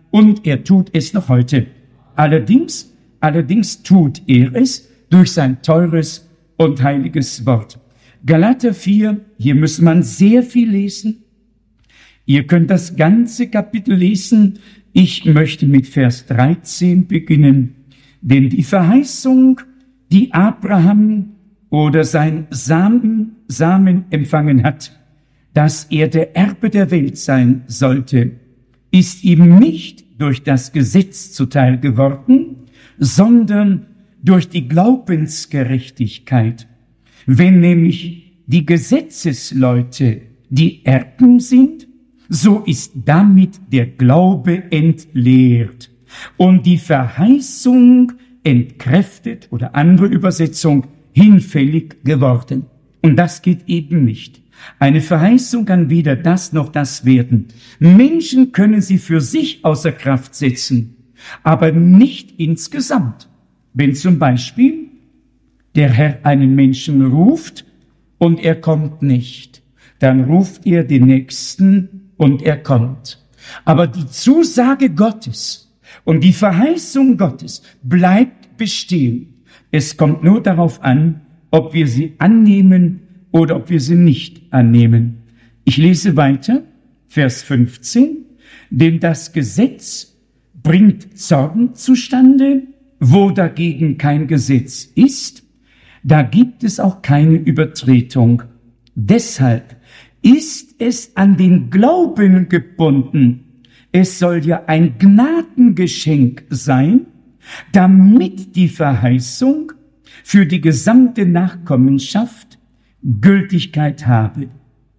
und er tut es noch heute. Allerdings, allerdings tut er es durch sein teures und heiliges Wort. Galater vier, hier muss man sehr viel lesen. Ihr könnt das ganze Kapitel lesen. Ich möchte mit Vers dreizehn beginnen. Denn die Verheißung, die Abraham oder sein Samen, Samen empfangen hat, dass er der Erbe der Welt sein sollte, ist ihm nicht durch das Gesetz zuteil geworden, sondern durch die Glaubensgerechtigkeit. Wenn nämlich die Gesetzesleute die Erben sind, so ist damit der Glaube entleert und die Verheißung entkräftet oder andere Übersetzung hinfällig geworden. Und das geht eben nicht. Eine Verheißung kann weder das noch das werden. Menschen können sie für sich außer Kraft setzen, aber nicht insgesamt. Wenn zum Beispiel der Herr einen Menschen ruft und er kommt nicht, dann ruft er den Nächsten und er kommt. Aber die Zusage Gottes und die Verheißung Gottes bleibt bestehen. Es kommt nur darauf an, ob wir sie annehmen oder ob wir sie nicht annehmen. Ich lese weiter, Vers fünfzehn. Denn das Gesetz bringt Zorn zustande, wo dagegen kein Gesetz ist, da gibt es auch keine Übertretung. Deshalb ist es an den Glauben gebunden. Es soll ja ein Gnadengeschenk sein, damit die Verheißung für die gesamte Nachkommenschaft Gültigkeit habe.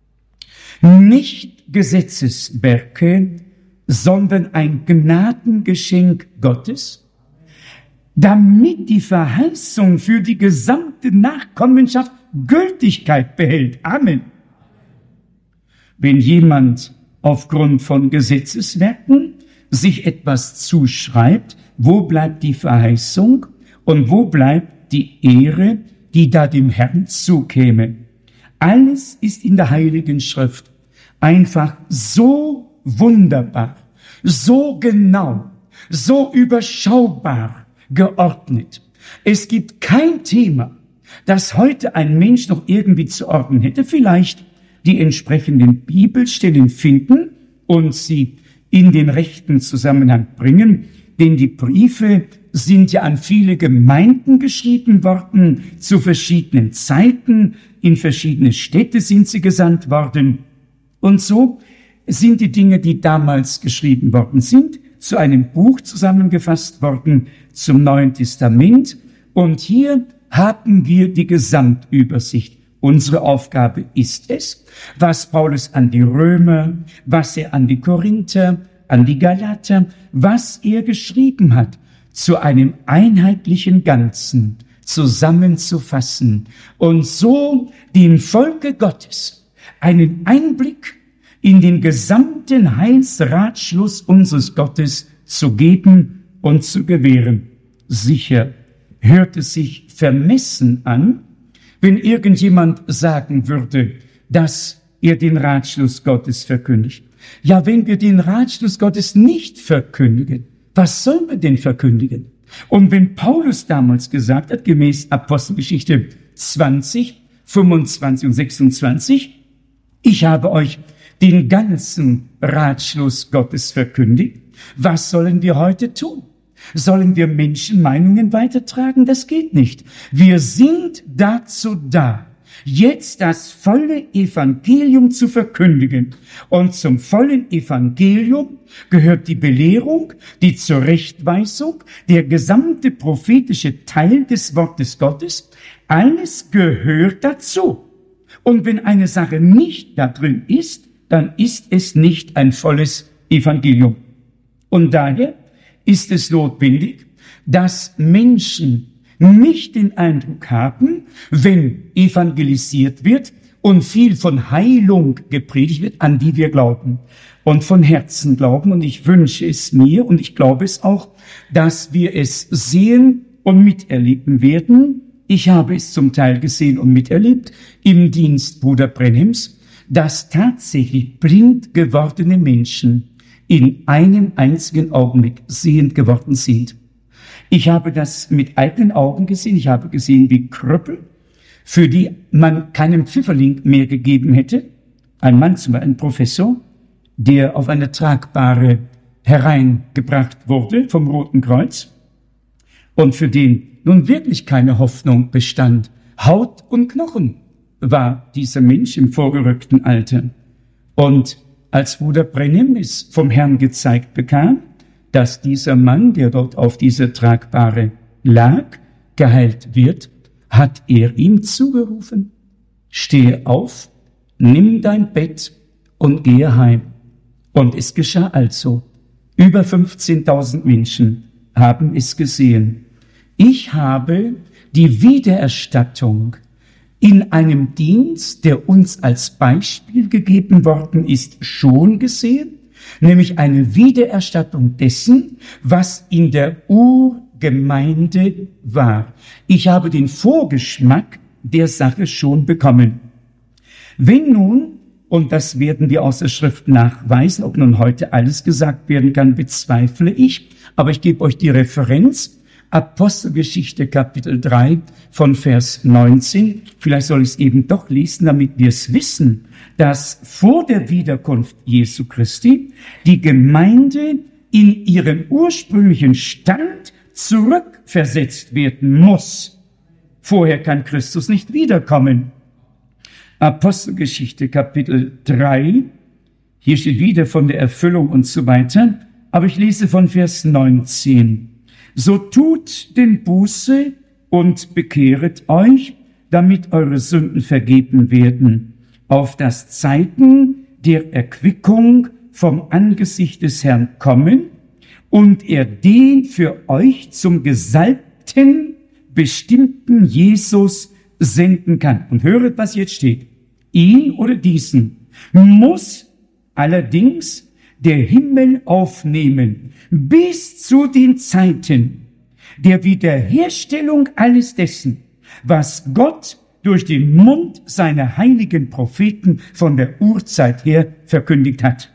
Nicht Gesetzeswerke, sondern ein Gnadengeschenk Gottes, damit die Verheißung für die gesamte Nachkommenschaft Gültigkeit behält. Amen. Wenn jemand aufgrund von Gesetzeswerken sich etwas zuschreibt, wo bleibt die Verheißung und wo bleibt die Ehre, die da dem Herrn zukäme? Alles ist in der Heiligen Schrift einfach so wunderbar, so genau, so überschaubar geordnet. Es gibt kein Thema, das heute ein Mensch noch irgendwie zu ordnen hätte. Vielleicht die entsprechenden Bibelstellen finden und sie in den rechten Zusammenhang bringen, denn die Briefe sind ja an viele Gemeinden geschrieben worden, zu verschiedenen Zeiten, in verschiedene Städte sind sie gesandt worden. Und so sind die Dinge, die damals geschrieben worden sind, zu einem Buch zusammengefasst worden, zum Neuen Testament. Und hier haben wir die Gesamtübersicht. Unsere Aufgabe ist es, was Paulus an die Römer, was er an die Korinther, an die Galater, was er geschrieben hat, zu einem einheitlichen Ganzen zusammenzufassen und so dem Volke Gottes einen Einblick in den gesamten Heilsratschluss unseres Gottes zu geben und zu gewähren. Sicher hört es sich vermessen an, wenn irgendjemand sagen würde, dass er den Ratschluss Gottes verkündigt. Ja, wenn wir den Ratschluss Gottes nicht verkündigen, was sollen wir denn verkündigen? Und wenn Paulus damals gesagt hat, gemäß Apostelgeschichte zwanzig, fünfundzwanzig und sechsundzwanzig, ich habe euch den ganzen Ratschluss Gottes verkündigt, was sollen wir heute tun? Sollen wir Menschenmeinungen weitertragen? Das geht nicht. Wir sind dazu da, jetzt das volle Evangelium zu verkündigen. Und zum vollen Evangelium gehört die Belehrung, die Zurechtweisung, der gesamte prophetische Teil des Wortes Gottes. Alles gehört dazu. Und wenn eine Sache nicht da drin ist, dann ist es nicht ein volles Evangelium. Und daher ist es notwendig, dass Menschen nicht den Eindruck haben, wenn evangelisiert wird und viel von Heilung gepredigt wird, an die wir glauben und von Herzen glauben. Und ich wünsche es mir und ich glaube es auch, dass wir es sehen und miterleben werden. Ich habe es zum Teil gesehen und miterlebt im Dienst Bruder Brenhems, dass tatsächlich blind gewordene Menschen in einem einzigen Augenblick sehend geworden sind. Ich habe das mit eigenen Augen gesehen. Ich habe gesehen, wie Krüppel, für die man keinen Pfifferling mehr gegeben hätte, ein Mann, zum Beispiel ein Professor, der auf eine tragbare hereingebracht wurde vom Roten Kreuz und für den nun wirklich keine Hoffnung bestand. Haut und Knochen war dieser Mensch im vorgerückten Alter. Und als Bruder Brennim es vom Herrn gezeigt bekam, dass dieser Mann, der dort auf dieser Tragbare lag, geheilt wird, hat er ihm zugerufen: Stehe auf, nimm dein Bett und gehe heim. Und es geschah also. Über fünfzehntausend Menschen haben es gesehen. Ich habe die Wiedererstattung in einem Dienst, der uns als Beispiel gegeben worden ist, schon gesehen, nämlich eine Wiedererstattung dessen, was in der Urgemeinde war. Ich habe den Vorgeschmack der Sache schon bekommen. Wenn nun, und das werden wir aus der Schrift nachweisen, ob nun heute alles gesagt werden kann, bezweifle ich, aber ich gebe euch die Referenz, Apostelgeschichte Kapitel drei von Vers neunzehn. Vielleicht soll ich es eben doch lesen, damit wir es wissen, dass vor der Wiederkunft Jesu Christi die Gemeinde in ihren ursprünglichen Stand zurückversetzt werden muss. Vorher kann Christus nicht wiederkommen. Apostelgeschichte Kapitel drei, hier steht wieder von der Erfüllung und so weiter, aber ich lese von Vers neunzehn. So tut denn Buße und bekehret euch, damit eure Sünden vergeben werden, auf das Zeiten der Erquickung vom Angesicht des Herrn kommen und er den für euch zum Gesalbten bestimmten Jesus senden kann. Und höret, was jetzt steht. Ihn oder diesen muss allerdings der Himmel aufnehmen, bis zu den Zeiten der Wiederherstellung alles dessen, was Gott durch den Mund seiner heiligen Propheten von der Urzeit her verkündigt hat.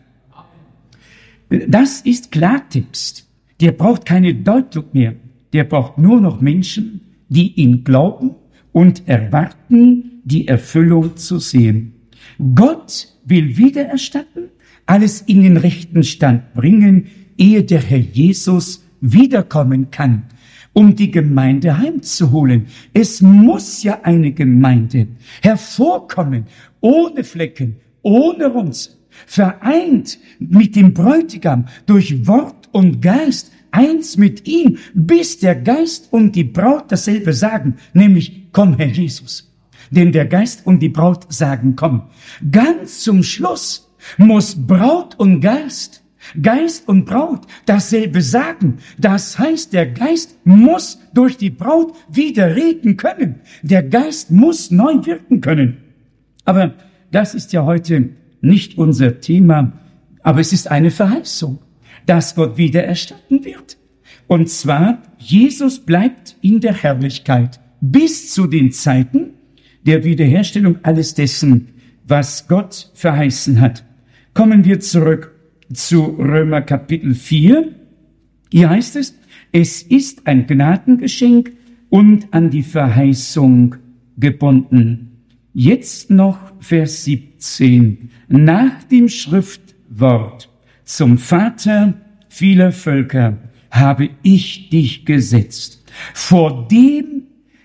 Das ist Klartext. Der braucht keine Deutung mehr. Der braucht nur noch Menschen, die ihn glauben und erwarten, die Erfüllung zu sehen. Gott will wiedererstatten, alles in den rechten Stand bringen, ehe der Herr Jesus wiederkommen kann, um die Gemeinde heimzuholen. Es muss ja eine Gemeinde hervorkommen, ohne Flecken, ohne Runzel, vereint mit dem Bräutigam durch Wort und Geist, eins mit ihm, bis der Geist und die Braut dasselbe sagen, nämlich: Komm, Herr Jesus. Denn der Geist und die Braut sagen: Komm. Ganz zum Schluss muss Braut und Geist, Geist und Braut dasselbe sagen. Das heißt, der Geist muss durch die Braut wieder reden können. Der Geist muss neu wirken können. Aber das ist ja heute nicht unser Thema. Aber es ist eine Verheißung, dass Gott wieder erstatten wird. Und zwar, Jesus bleibt in der Herrlichkeit bis zu den Zeiten der Wiederherstellung alles dessen, was Gott verheißen hat. Kommen wir zurück zu Römer Kapitel vier. Hier heißt es: Es ist ein Gnadengeschenk und an die Verheißung gebunden. Jetzt noch Vers siebzehn. Nach dem Schriftwort: Zum Vater vieler Völker habe ich dich gesetzt. Vor dem,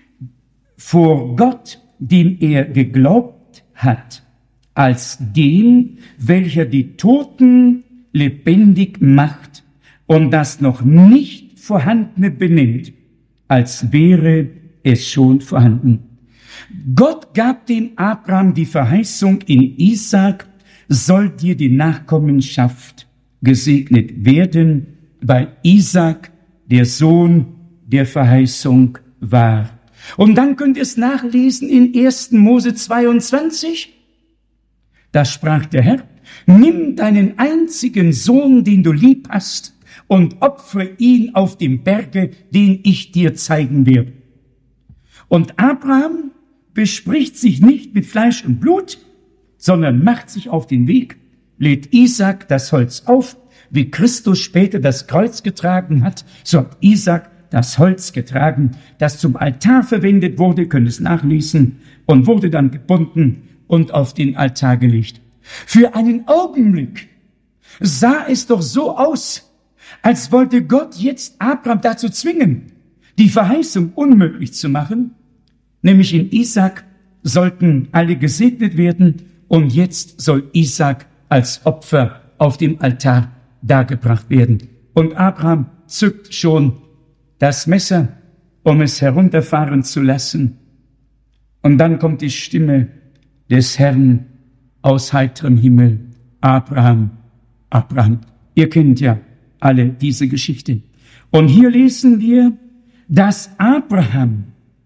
vor Gott, dem er geglaubt hat, als dem, welcher die Toten lebendig macht und das noch nicht Vorhandene benennt, als wäre es schon vorhanden. Gott gab dem Abraham die Verheißung in Isaak, soll dir die Nachkommenschaft gesegnet werden, weil Isaak der Sohn der Verheißung war. Und dann könnt ihr es nachlesen in ersten Mose zweiundzwanzig. Da sprach der Herr: Nimm deinen einzigen Sohn, den du lieb hast, und opfere ihn auf dem Berge, den ich dir zeigen werde. Und Abraham bespricht sich nicht mit Fleisch und Blut, sondern macht sich auf den Weg, lädt Isaak das Holz auf, wie Christus später das Kreuz getragen hat, so hat Isaak das Holz getragen, das zum Altar verwendet wurde, könnt es nachlesen, und wurde dann gebunden und auf den Altar gelegt. Für einen Augenblick sah es doch so aus, als wollte Gott jetzt Abraham dazu zwingen, die Verheißung unmöglich zu machen, nämlich in Isaak sollten alle gesegnet werden und jetzt soll Isaak als Opfer auf dem Altar dargebracht werden. Und Abraham zückt schon das Messer, um es herunterfahren zu lassen. Und dann kommt die Stimme des Herrn aus heiterem Himmel. Abraham, Abraham. Ihr kennt ja alle diese Geschichte. Und hier lesen wir, dass Abraham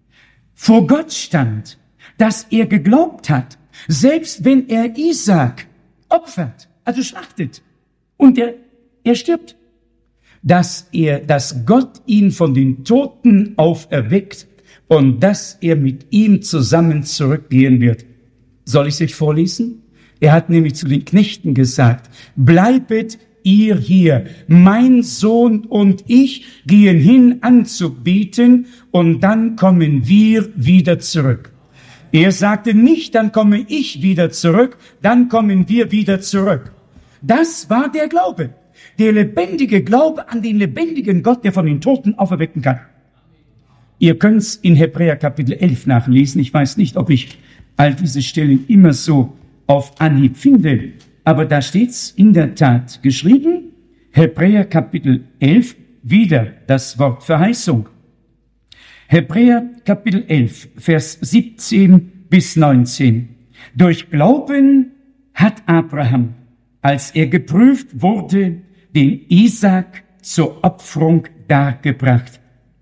vor Gott stand, dass er geglaubt hat, selbst wenn er Isaak opfert, also schlachtet, und er, er stirbt, dass er, dass Gott ihn von den Toten auferweckt und dass er mit ihm zusammen zurückgehen wird. Soll ich es euch vorlesen? Er hat nämlich zu den Knechten gesagt, bleibet ihr hier, mein Sohn und ich gehen hin anzubieten und dann kommen wir wieder zurück. Er sagte nicht, dann komme ich wieder zurück, dann kommen wir wieder zurück. Das war der Glaube, der lebendige Glaube an den lebendigen Gott, der von den Toten auferwecken kann. Ihr könnt es in Hebräer Kapitel elf nachlesen. Ich weiß nicht, ob ich all diese Stellen immer so auf Anhieb finde, aber da steht's in der Tat geschrieben, Hebräer Kapitel elf, wieder das Wort Verheißung. Hebräer Kapitel elf, Vers siebzehn bis neunzehn. Durch Glauben hat Abraham, als er geprüft wurde, den Isaak zur Opferung dargebracht.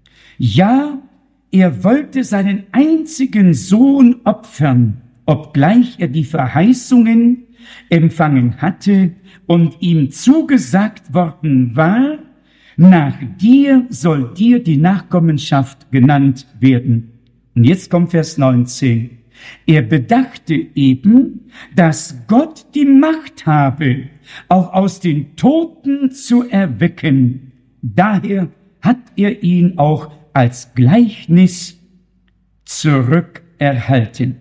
Ja, er wollte seinen einzigen Sohn opfern, obgleich er die Verheißungen empfangen hatte und ihm zugesagt worden war, nach dir soll dir die Nachkommenschaft genannt werden. Und jetzt kommt Vers neunzehn. Er bedachte eben, dass Gott die Macht habe, auch aus den Toten zu erwecken. Daher hat er ihn auch als Gleichnis zurückerhalten.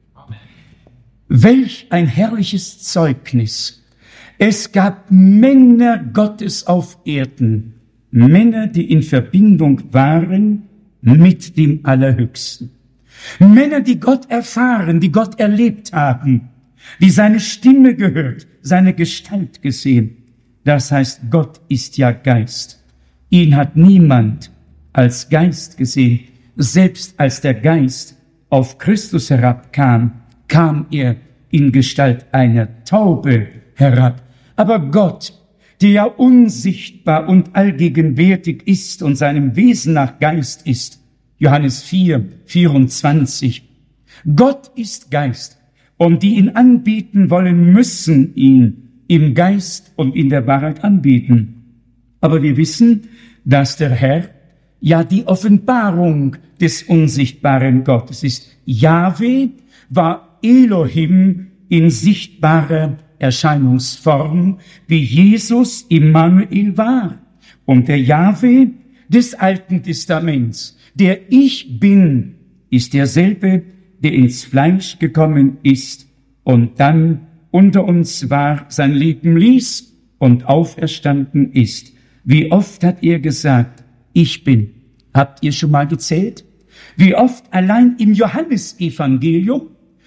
Welch ein herrliches Zeugnis. Es gab Männer Gottes auf Erden, Männer, die in Verbindung waren mit dem Allerhöchsten. Männer, die Gott erfahren, die Gott erlebt haben, die seine Stimme gehört, seine Gestalt gesehen. Das heißt, Gott ist ja Geist. Ihn hat niemand als Geist gesehen. Selbst als der Geist auf Christus herabkam, kam er in Gestalt einer Taube herab. Aber Gott, der ja unsichtbar und allgegenwärtig ist und seinem Wesen nach Geist ist, Johannes vier, vierundzwanzig. Gott ist Geist, und die ihn anbieten wollen, müssen ihn im Geist und in der Wahrheit anbieten. Aber wir wissen, dass der Herr ja die Offenbarung des unsichtbaren Gottes ist. Jahwe war Elohim in sichtbarer Erscheinungsform, wie Jesus Immanuel war. Und der Jahwe des Alten Testaments, der Ich Bin, ist derselbe, der ins Fleisch gekommen ist und dann unter uns war, sein Leben ließ und auferstanden ist. Wie oft hat er gesagt, ich bin? Habt ihr schon mal gezählt? Wie oft allein im Johannesevangelium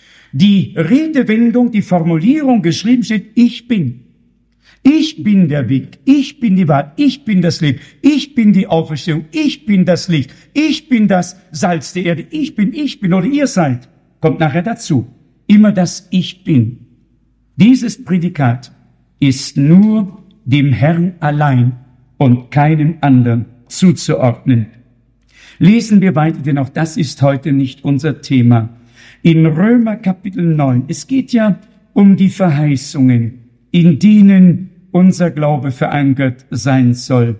die Redewendung, die Formulierung geschrieben steht, ich bin. Ich bin der Weg, ich bin die Wahrheit, ich bin das Leben, ich bin die Auferstehung, ich bin das Licht, ich bin das Salz der Erde, ich bin, ich bin oder ihr seid. Kommt nachher dazu. Immer das Ich bin. Dieses Prädikat ist nur dem Herrn allein und keinem anderen zuzuordnen. Lesen wir weiter, denn auch das ist heute nicht unser Thema. In Römer Kapitel neun, es geht ja um die Verheißungen, in denen unser Glaube verankert sein soll.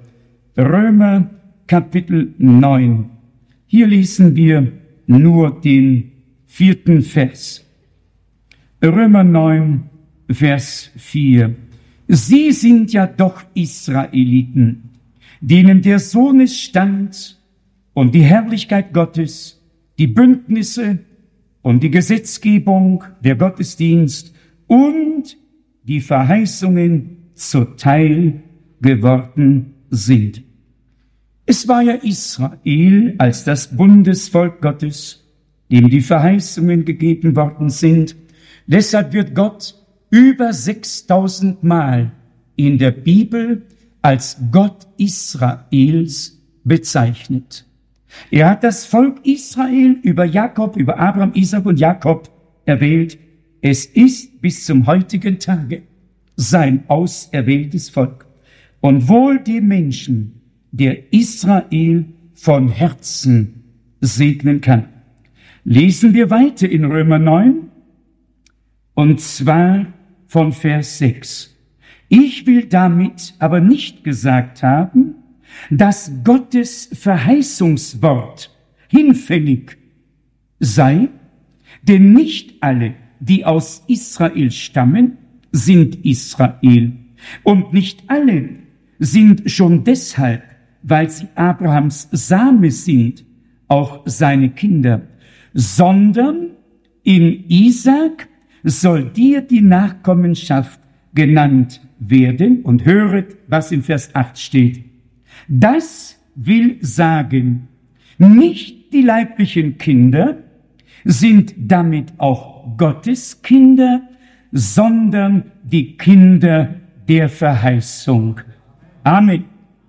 Römer Kapitel neun. Hier lesen wir nur den vierten Vers. Römer neun, Vers vier. Sie sind ja doch Israeliten, denen der Sohnesstand und die Herrlichkeit Gottes, die Bündnisse und die Gesetzgebung, der Gottesdienst und die Verheißungen zuteil geworden sind. Es war ja Israel als das Bundesvolk Gottes, dem die Verheißungen gegeben worden sind. Deshalb wird Gott über sechstausend Mal in der Bibel als Gott Israels bezeichnet. Er hat das Volk Israel über Jakob, über Abraham, Isaac und Jakob erwählt. Es ist bis zum heutigen Tage sein auserwähltes Volk. Und wohl dem Menschen, der Israel von Herzen segnen kann. Lesen wir weiter in Römer neun, und zwar von Vers sechs. Ich will damit aber nicht gesagt haben, dass Gottes Verheißungswort hinfällig sei, denn nicht alle, die aus Israel stammen, sind Israel. Und nicht alle sind schon deshalb, weil sie Abrahams Same sind, auch seine Kinder, sondern in Isaak soll dir die Nachkommenschaft genannt werden. Und höret, was in Vers acht steht. Das will sagen, nicht die leiblichen Kinder sind damit auch Gottes Kinder, sondern die Kinder der Verheißung. Amen.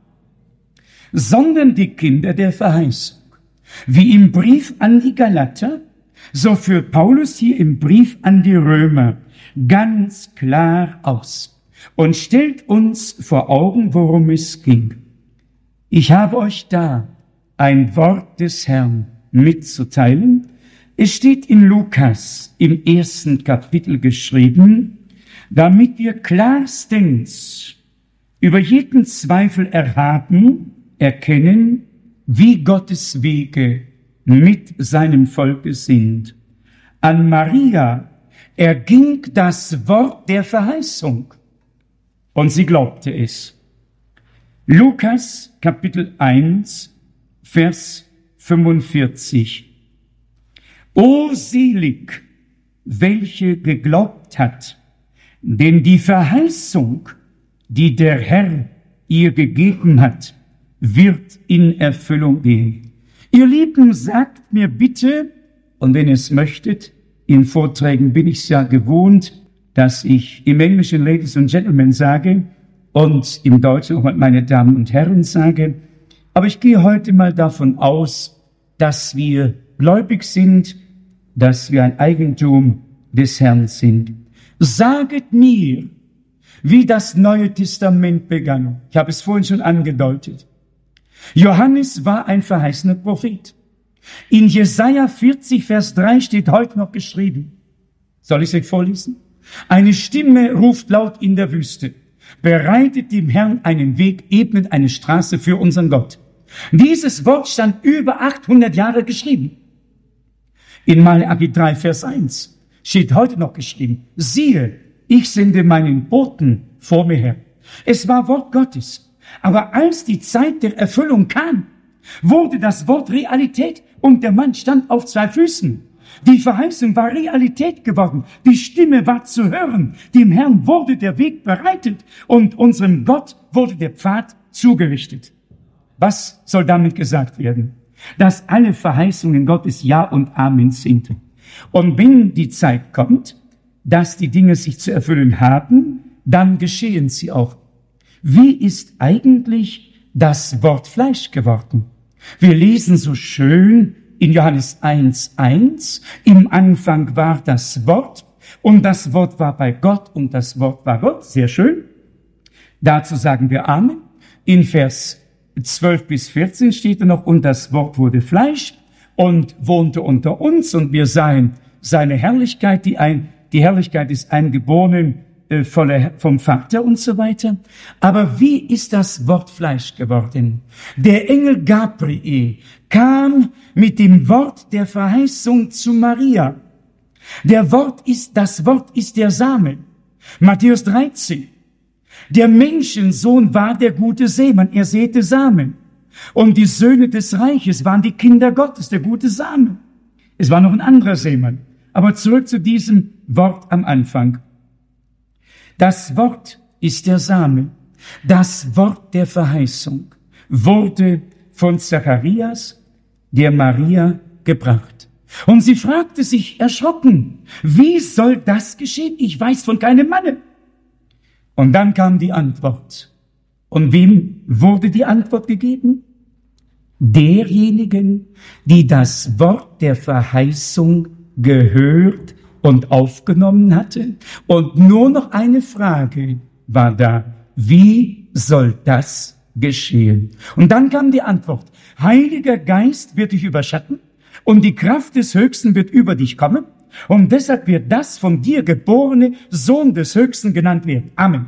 Sondern die Kinder der Verheißung. Wie im Brief an die Galater, so führt Paulus hier im Brief an die Römer ganz klar aus und stellt uns vor Augen, worum es ging. Ich habe euch da ein Wort des Herrn mitzuteilen. Es steht in Lukas im ersten Kapitel geschrieben, damit wir klarstens über jeden Zweifel erhaben, erkennen, wie Gottes Wege mit seinem Volke sind. An Maria erging das Wort der Verheißung und sie glaubte es. Lukas Kapitel eins, Vers fünfundvierzig. O selig, welche geglaubt hat, denn die Verheißung, die der Herr ihr gegeben hat, wird in Erfüllung gehen. Ihr Lieben, sagt mir bitte, und wenn ihr es möchtet, in Vorträgen bin ich es ja gewohnt, dass ich im Englischen Ladies and Gentlemen sage und im Deutschen auch mal meine Damen und Herren sage. Aber ich gehe heute mal davon aus, dass wir gläubig sind, dass wir ein Eigentum des Herrn sind. Saget mir, wie das Neue Testament begann. Ich habe es vorhin schon angedeutet. Johannes war ein verheißener Prophet. In Jesaja vierzig, Vers drei steht heute noch geschrieben. Soll ich es euch vorlesen? Eine Stimme ruft laut in der Wüste. Bereitet dem Herrn einen Weg, ebnet eine Straße für unseren Gott. Dieses Wort stand über achthundert Jahre geschrieben. In Malachi drei, Vers eins steht heute noch geschrieben, siehe, ich sende meinen Boten vor mir her. Es war Wort Gottes. Aber als die Zeit der Erfüllung kam, wurde das Wort Realität und der Mann stand auf zwei Füßen. Die Verheißung war Realität geworden. Die Stimme war zu hören. Dem Herrn wurde der Weg bereitet und unserem Gott wurde der Pfad zugerichtet. Was soll damit gesagt werden? Dass alle Verheißungen Gottes Ja und Amen sind. Und wenn die Zeit kommt, dass die Dinge sich zu erfüllen haben, dann geschehen sie auch. Wie ist eigentlich das Wort Fleisch geworden? Wir lesen so schön in Johannes eins, eins, im Anfang war das Wort und das Wort war bei Gott und das Wort war Gott. Sehr schön. Dazu sagen wir Amen. In Vers zwölf bis vierzehn steht da noch, und das Wort wurde Fleisch und wohnte unter uns und wir sahen seine Herrlichkeit, die ein, die Herrlichkeit des Eingeborenen äh, vom Vater und so weiter. Aber wie ist das Wort Fleisch geworden? Der Engel Gabriel kam mit dem Wort der Verheißung zu Maria. Der Wort ist, das Wort ist der Same. Matthäus dreizehn. Der Menschensohn war der gute Seemann, er säte Samen. Und die Söhne des Reiches waren die Kinder Gottes, der gute Samen. Es war noch ein anderer Seemann. Aber zurück zu diesem Wort am Anfang. Das Wort ist der Same. Das Wort der Verheißung wurde von Zacharias, der Maria, gebracht. Und sie fragte sich erschrocken, wie soll das geschehen? Ich weiß von keinem Manne. Und dann kam die Antwort. Und wem wurde die Antwort gegeben? Derjenigen, die das Wort der Verheißung gehört und aufgenommen hatte. Und nur noch eine Frage war da. Wie soll das geschehen? Und dann kam die Antwort. Heiliger Geist wird dich überschatten und die Kraft des Höchsten wird über dich kommen. Und deshalb wird das von dir geborene Sohn des Höchsten genannt werden. Amen.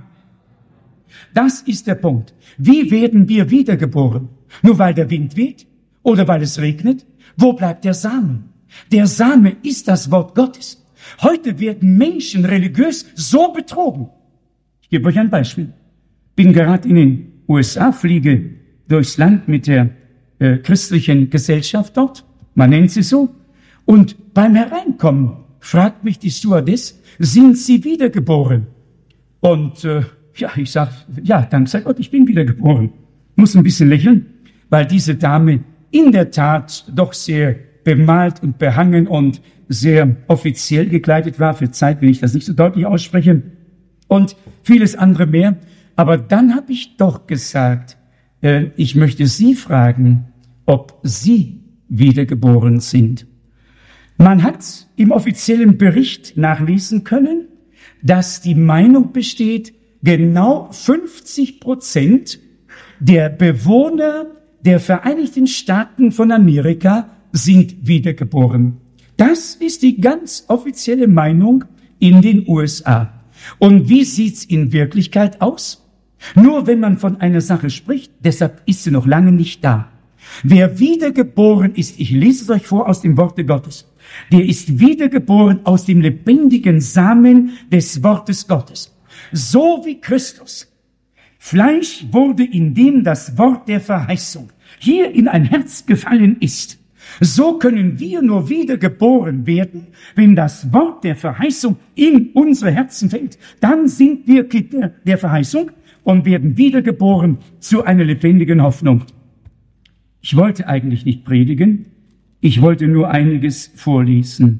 Das ist der Punkt. Wie werden wir wiedergeboren? Nur weil der Wind weht oder weil es regnet? Wo bleibt der Samen? Der Same ist das Wort Gottes. Heute werden Menschen religiös so betrogen. Ich gebe euch ein Beispiel. Bin gerade in den U S A, fliege durchs Land mit der äh, christlichen Gesellschaft dort. Man nennt sie so. Und beim Hereinkommen fragt mich die Stewardess, sind Sie wiedergeboren? Und äh, ja, ich sage, ja, dank sei Gott, ich bin wiedergeboren. Muss ein bisschen lächeln, weil diese Dame in der Tat doch sehr bemalt und behangen und sehr offiziell gekleidet war. Für Zeit will ich das nicht so deutlich aussprechen. Und vieles andere mehr. Aber dann habe ich doch gesagt, äh, ich möchte Sie fragen, ob Sie wiedergeboren sind. Man hat im offiziellen Bericht nachlesen können, dass die Meinung besteht, genau fünfzig Prozent der Bewohner der Vereinigten Staaten von Amerika sind wiedergeboren. Das ist die ganz offizielle Meinung in den U S A. Und wie sieht's in Wirklichkeit aus? Nur wenn man von einer Sache spricht, deshalb ist sie noch lange nicht da. Wer wiedergeboren ist, ich lese es euch vor aus dem Worte Gottes, der ist wiedergeboren aus dem lebendigen Samen des Wortes Gottes. So wie Christus Fleisch wurde, in dem das Wort der Verheißung hier in ein Herz gefallen ist, so können wir nur wiedergeboren werden, wenn das Wort der Verheißung in unsere Herzen fällt. Dann sind wir Kinder der Verheißung und werden wiedergeboren zu einer lebendigen Hoffnung. Ich wollte eigentlich nicht predigen, ich wollte nur einiges vorlesen.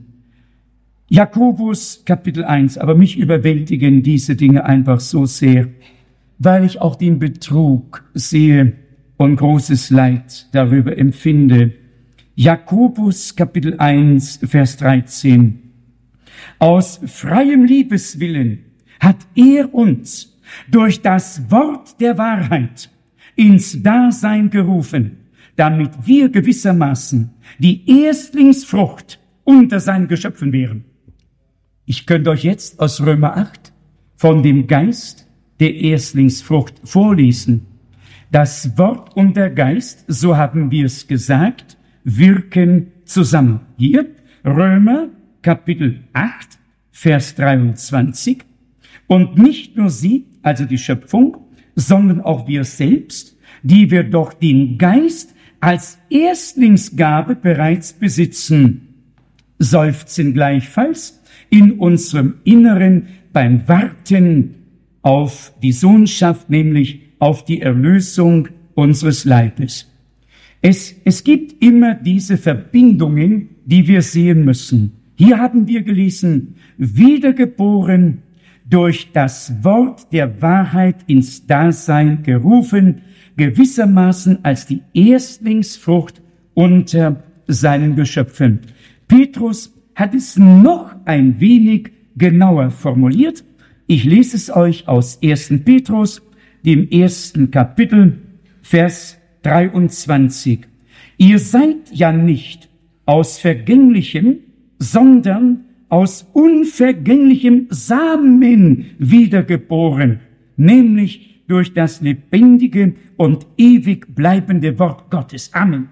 Jakobus Kapitel eins, aber mich überwältigen diese Dinge einfach so sehr, weil ich auch den Betrug sehe und großes Leid darüber empfinde. Jakobus Kapitel eins, Vers dreizehn. Aus freiem Liebeswillen hat er uns durch das Wort der Wahrheit ins Dasein gerufen, damit wir gewissermaßen die Erstlingsfrucht unter seinen Geschöpfen wären. Ich könnte euch jetzt aus Römer acht von dem Geist der Erstlingsfrucht vorlesen. Das Wort und der Geist, so haben wir es gesagt, wirken zusammen. Hier, Römer Kapitel acht, Vers dreiundzwanzig. Und nicht nur sie, also die Schöpfung, sondern auch wir selbst, die wir doch den Geist als Erstlingsgabe bereits besitzen, seufzen gleichfalls in unserem Inneren beim Warten auf die Sohnschaft, nämlich auf die Erlösung unseres Leibes. Es, es gibt immer diese Verbindungen, die wir sehen müssen. Hier haben wir gelesen, wiedergeboren, durch das Wort der Wahrheit ins Dasein gerufen, gewissermaßen als die Erstlingsfrucht unter seinen Geschöpfen. Petrus hat es noch ein wenig genauer formuliert. Ich lese es euch aus ersten Petrus, dem ersten Kapitel, Vers dreiundzwanzig. Ihr seid ja nicht aus vergänglichem, sondern aus unvergänglichem Samen wiedergeboren, nämlich durch das lebendige und ewig bleibende Wort Gottes. Amen.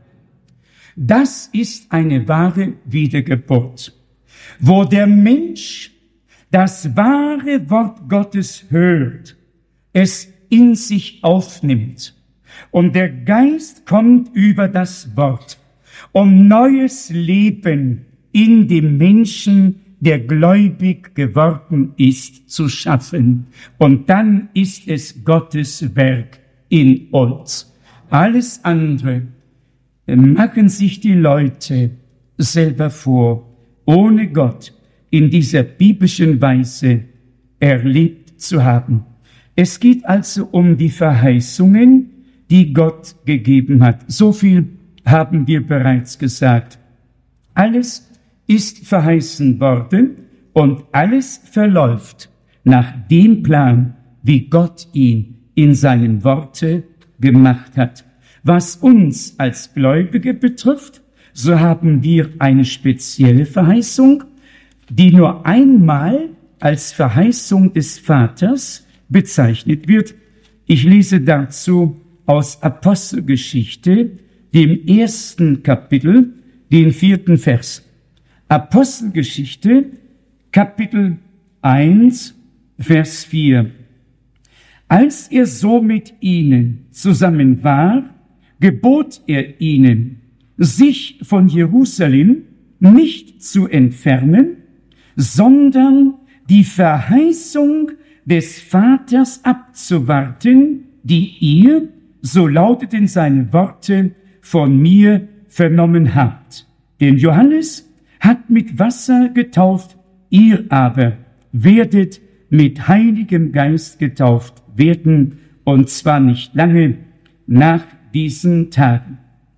Das ist eine wahre Wiedergeburt, wo der Mensch das wahre Wort Gottes hört es in sich aufnimmt. Und der Geist kommt über das Wort, um neues Leben in dem Menschen, der gläubig geworden ist, zu schaffen. Und dann ist es Gottes Werk in uns. Alles andere machen sich die Leute selber vor, ohne Gott in dieser biblischen Weise erlebt zu haben. Es geht also um die Verheißungen, die Gott gegeben hat. So viel haben wir bereits gesagt. Alles ist verheißen worden und alles verläuft nach dem Plan, wie Gott ihn in seinem Worte gemacht hat. Was uns als Gläubige betrifft, so haben wir eine spezielle Verheißung, die nur einmal als Verheißung des Vaters bezeichnet wird. Ich lese dazu aus Apostelgeschichte, dem ersten Kapitel, den vierten Vers. Apostelgeschichte, Kapitel eins, Vers vier. Als er so mit ihnen zusammen war, gebot er ihnen, sich von Jerusalem nicht zu entfernen, sondern die Verheißung des Vaters abzuwarten, die ihr, so lauteten seine Worte, von mir vernommen habt. Denn Johannes hat mit Wasser getauft, ihr aber werdet mit Heiligem Geist getauft werden, und zwar nicht lange nach diesen Tagen.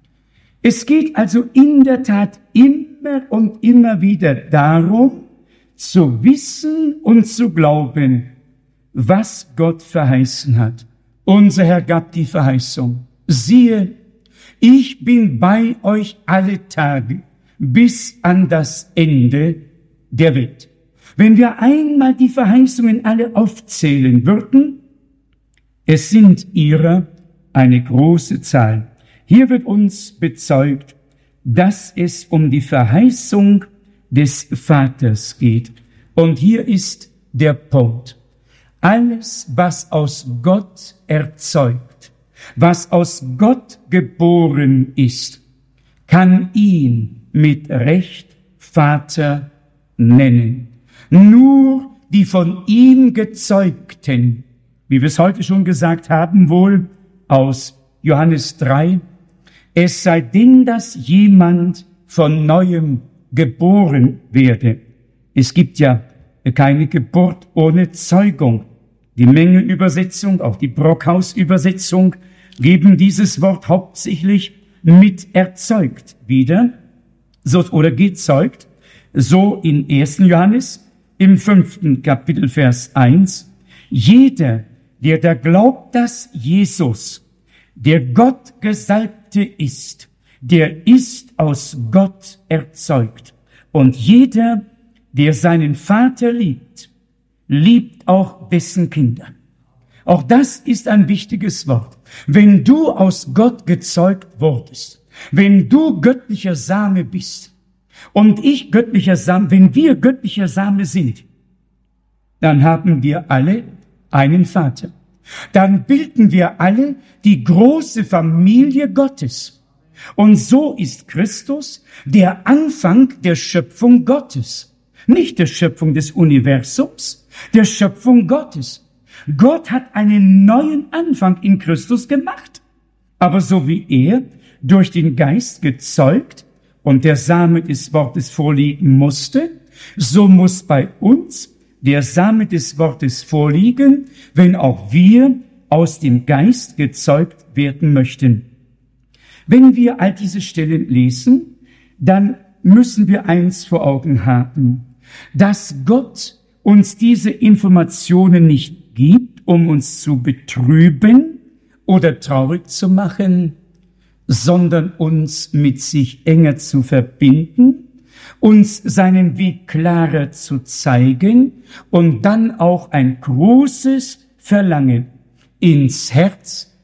Es geht also in der Tat immer und immer wieder darum, zu wissen und zu glauben, was Gott verheißen hat. Unser Herr gab die Verheißung: Siehe, ich bin bei euch alle Tage bis an das Ende der Welt. Wenn wir einmal die Verheißungen alle aufzählen würden, es sind ihrer eine große Zahl. Hier wird uns bezeugt, dass es um die Verheißung des Vaters geht. Und hier ist der Punkt. Alles, was aus Gott erzeugt, was aus Gott geboren ist, kann ihn mit Recht Vater nennen. Nur die von ihm Gezeugten, wie wir es heute schon gesagt haben, wohl aus Johannes drei, es sei denn, dass jemand von Neuem geboren werde. Es gibt ja keine Geburt ohne Zeugung. Die Mengenübersetzung, auch die Brockhaus-Übersetzung, geben dieses Wort hauptsächlich mit erzeugt wieder, so, oder gezeugt, so in ersten Johannes, im fünften Kapitel, Vers eins. Jeder, der da glaubt, dass Jesus, der Gott Gesalbte ist, der ist aus Gott erzeugt. Und jeder, der seinen Vater liebt, liebt auch dessen Kinder. Auch das ist ein wichtiges Wort. Wenn du aus Gott gezeugt wurdest, wenn du göttlicher Same bist und ich göttlicher Same, wenn wir göttlicher Same sind, dann haben wir alle einen Vater. Dann bilden wir alle die große Familie Gottes. Und so ist Christus der Anfang der Schöpfung Gottes. Nicht der Schöpfung des Universums, der Schöpfung Gottes. Gott hat einen neuen Anfang in Christus gemacht. Aber so wie er durch den Geist gezeugt und der Same des Wortes vorliegen musste, so muss bei uns der Same des Wortes vorliegen, wenn auch wir aus dem Geist gezeugt werden möchten. Wenn wir all diese Stellen lesen, dann müssen wir eins vor Augen haben, dass Gott uns diese Informationen nicht gibt, um uns zu betrüben oder traurig zu machen, sondern uns mit sich enger zu verbinden, uns seinen Weg klarer zu zeigen und dann auch ein großes Verlangen ins Herz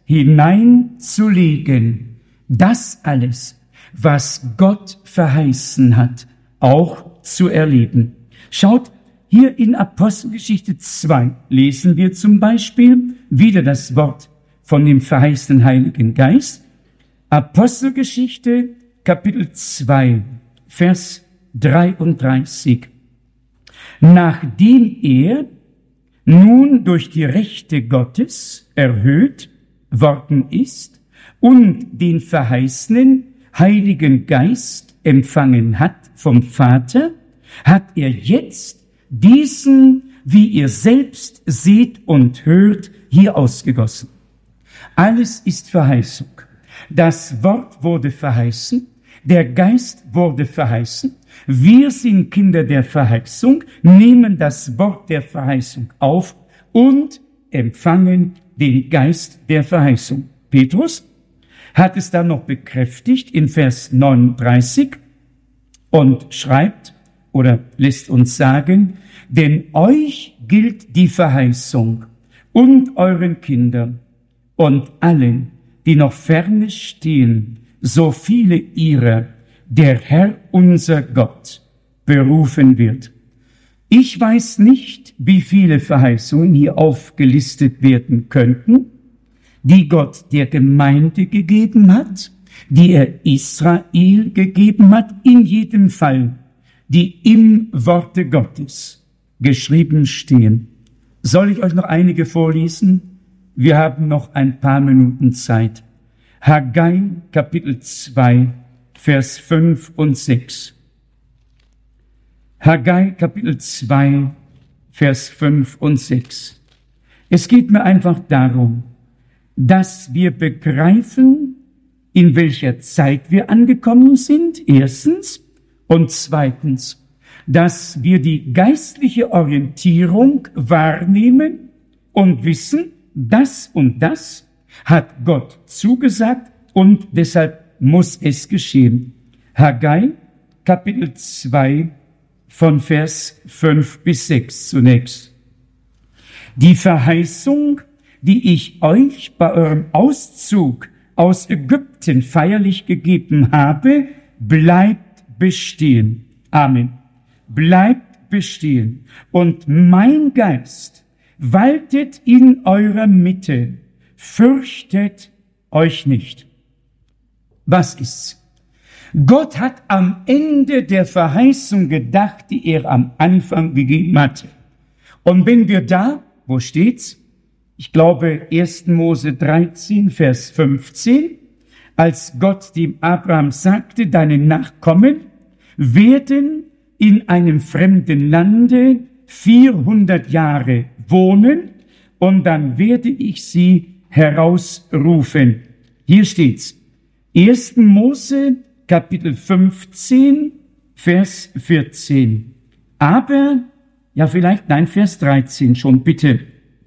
hineinzulegen, das alles, was Gott verheißen hat, auch zu erleben. Schaut, hier in Apostelgeschichte zwei lesen wir zum Beispiel wieder das Wort von dem verheißenen Heiligen Geist. Apostelgeschichte Kapitel zwei, Vers dreiunddreißig. Nachdem er nun durch die Rechte Gottes erhöht worden ist und den verheißenen Heiligen Geist empfangen hat vom Vater, hat er jetzt diesen, wie ihr selbst seht und hört, hier ausgegossen. Alles ist Verheißung. Das Wort wurde verheißen, der Geist wurde verheißen. Wir sind Kinder der Verheißung, nehmen das Wort der Verheißung auf und empfangen den Geist der Verheißung. Petrus hat es dann noch bekräftigt in Vers neununddreißig und schreibt oder lässt uns sagen, denn euch gilt die Verheißung und euren Kindern und allen, die noch ferne stehen, so viele ihrer, der Herr unser Gott berufen wird. Ich weiß nicht, wie viele Verheißungen hier aufgelistet werden könnten, die Gott der Gemeinde gegeben hat, die er Israel gegeben hat, in jedem Fall, die im Worte Gottes geschrieben stehen. Soll ich euch noch einige vorlesen? Wir haben noch ein paar Minuten Zeit. Haggai, Kapitel zwei, Vers fünf und sechs. Haggai, Kapitel zwei, Vers fünf und sechs. Es geht mir einfach darum, dass wir begreifen, in welcher Zeit wir angekommen sind, erstens, und zweitens, dass wir die geistliche Orientierung wahrnehmen und wissen, das und das hat Gott zugesagt und deshalb muss es geschehen. Haggai, Kapitel zwei, von Vers fünf bis sechs zunächst. Die Verheißung, die ich euch bei eurem Auszug aus Ägypten feierlich gegeben habe, bleibt bestehen. Amen. Bleibt bestehen. Und mein Geist waltet in eurer Mitte. Fürchtet euch nicht. Was ist's? Gott hat am Ende der Verheißung gedacht, die er am Anfang gegeben hatte. Und wenn wir da, wo steht's? Ich glaube, erster Mose dreizehn, Vers fünfzehn, als Gott dem Abraham sagte, deine Nachkommen werden in einem fremden Lande vierhundert Jahre wohnen und dann werde ich sie herausrufen. Hier steht's. erster Mose, Kapitel fünfzehn, Vers vierzehn. Aber, ja vielleicht, nein, Vers dreizehn schon, bitte.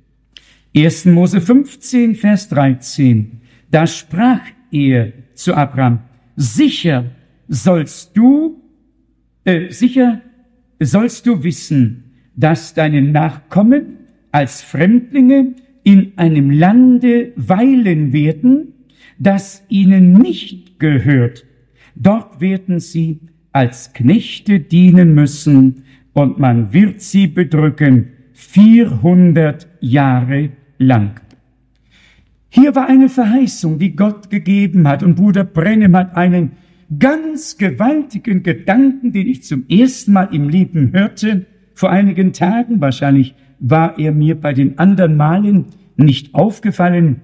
erster Mose fünfzehn, Vers dreizehn. Da sprach er zu Abraham, sicher sollst du, äh, sicher sollst du wissen, dass deine Nachkommen als Fremdlinge in einem Lande weilen werden, das ihnen nicht gehört. Dort werden sie als Knechte dienen müssen und man wird sie bedrücken vierhundert Jahre lang. Hier war eine Verheißung, die Gott gegeben hat, und Bruder Brennem hat einen ganz gewaltigen Gedanken, den ich zum ersten Mal im Leben hörte, vor einigen Tagen. Wahrscheinlich war er mir bei den anderen Malen nicht aufgefallen,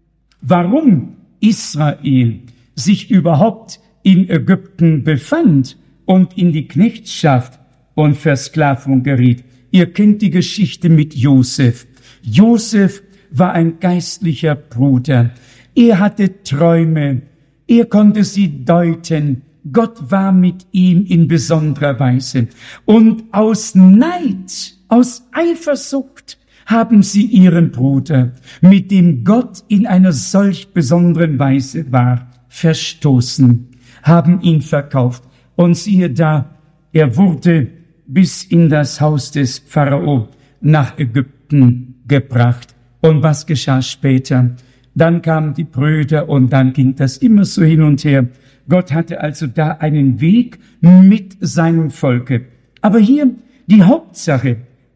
warum Israel sich überhaupt in Ägypten befand und in die Knechtschaft und Versklavung geriet. Ihr kennt die Geschichte mit Josef. Josef war ein geistlicher Bruder. Er hatte Träume. Er konnte sie deuten. Gott war mit ihm in besonderer Weise. Und aus Neid, aus Eifersucht haben sie ihren Bruder, mit dem Gott in einer solch besonderen Weise war, verstoßen, haben ihn verkauft. Und siehe da, er wurde bis in das Haus des Pharao nach Ägypten gebracht. Und was geschah später? Dann kamen die Brüder und dann ging das immer so hin und her. Gott hatte also da einen Weg mit seinem Volke. Aber hier die Hauptsache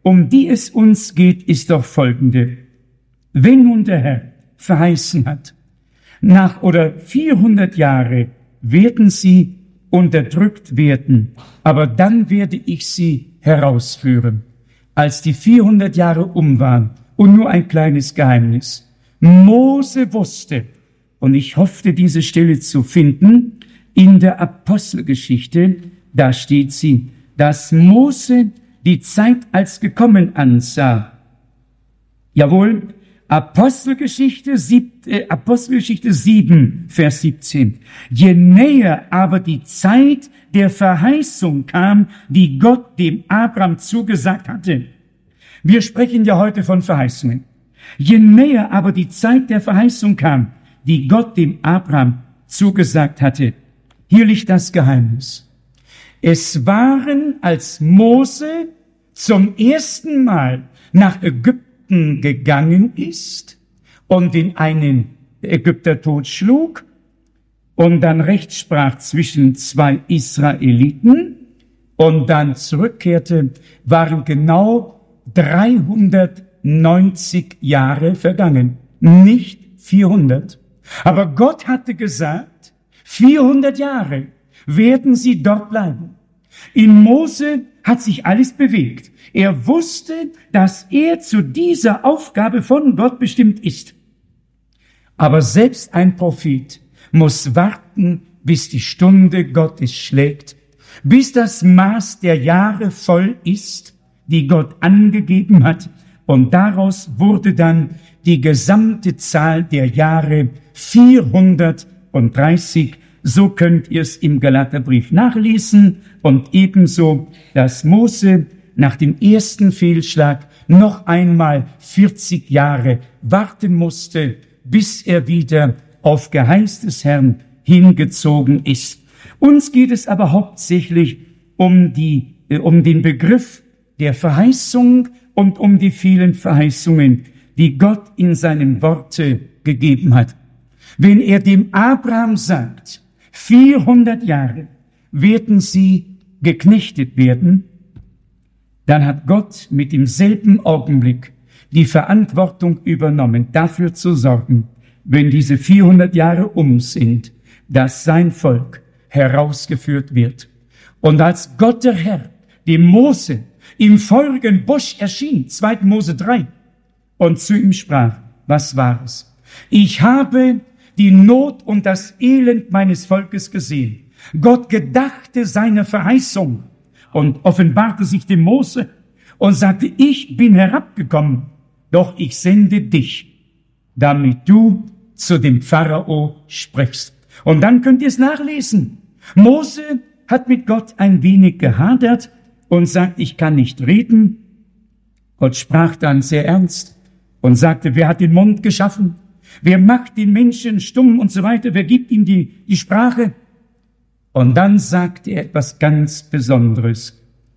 um die es uns geht, ist doch folgende. Wenn nun der Herr verheißen hat, nach oder vierhundert Jahre werden sie unterdrückt werden, aber dann werde ich sie herausführen. Als die vierhundert Jahre um waren, und nur ein kleines Geheimnis. Mose wusste, und ich hoffte, diese Stelle zu finden, in der Apostelgeschichte, da steht sie, dass Mose die Zeit als gekommen ansah. Jawohl, Apostelgeschichte, sieb, äh, Apostelgeschichte sieben, Vers siebzehn. Je näher aber die Zeit der Verheißung kam, die Gott dem Abraham zugesagt hatte. Wir sprechen ja heute von Verheißungen. Je näher aber die Zeit der Verheißung kam, die Gott dem Abraham zugesagt hatte. Hier liegt das Geheimnis. Es waren, als Mose zum ersten Mal nach Ägypten gegangen ist und den einen Ägypter totschlug und dann Recht sprach zwischen zwei Israeliten und dann zurückkehrte, waren genau dreihundertneunzig Jahre vergangen, nicht vierhundert. Aber Gott hatte gesagt, vierhundert Jahre werden sie dort bleiben. In Mose hat sich alles bewegt. Er wusste, dass er zu dieser Aufgabe von Gott bestimmt ist. Aber selbst ein Prophet muss warten, bis die Stunde Gottes schlägt, bis das Maß der Jahre voll ist, die Gott angegeben hat. Und daraus wurde dann die gesamte Zahl der Jahre vierhundertdreißig. So könnt ihr es im Galaterbrief nachlesen. Und ebenso, dass Mose nach dem ersten Fehlschlag noch einmal vierzig Jahre warten musste, bis er wieder auf Geheiß des Herrn hingezogen ist. Uns geht es aber hauptsächlich um die, äh, um den Begriff der Verheißung und um die vielen Verheißungen, die Gott in seinem Worte gegeben hat. Wenn er dem Abraham sagt, vierhundert Jahre werden sie geknechtet werden, dann hat Gott mit demselben Augenblick die Verantwortung übernommen, dafür zu sorgen, wenn diese vierhundert Jahre um sind, dass sein Volk herausgeführt wird. Und als Gott der Herr dem Mose im feurigen Busch erschien, zweiter Mose drei, und zu ihm sprach, was war es? Ich habe die Not und das Elend meines Volkes gesehen. Gott gedachte seiner Verheißung und offenbarte sich dem Mose und sagte, ich bin herabgekommen, doch ich sende dich, damit du zu dem Pharao sprichst. Und dann könnt ihr es nachlesen. Mose hat mit Gott ein wenig gehadert und sagt, ich kann nicht reden. Gott sprach dann sehr ernst und sagte, wer hat den Mund geschaffen? Wer macht den Menschen stumm und so weiter? Wer gibt ihm die, die Sprache? Und dann sagt er etwas ganz Besonderes.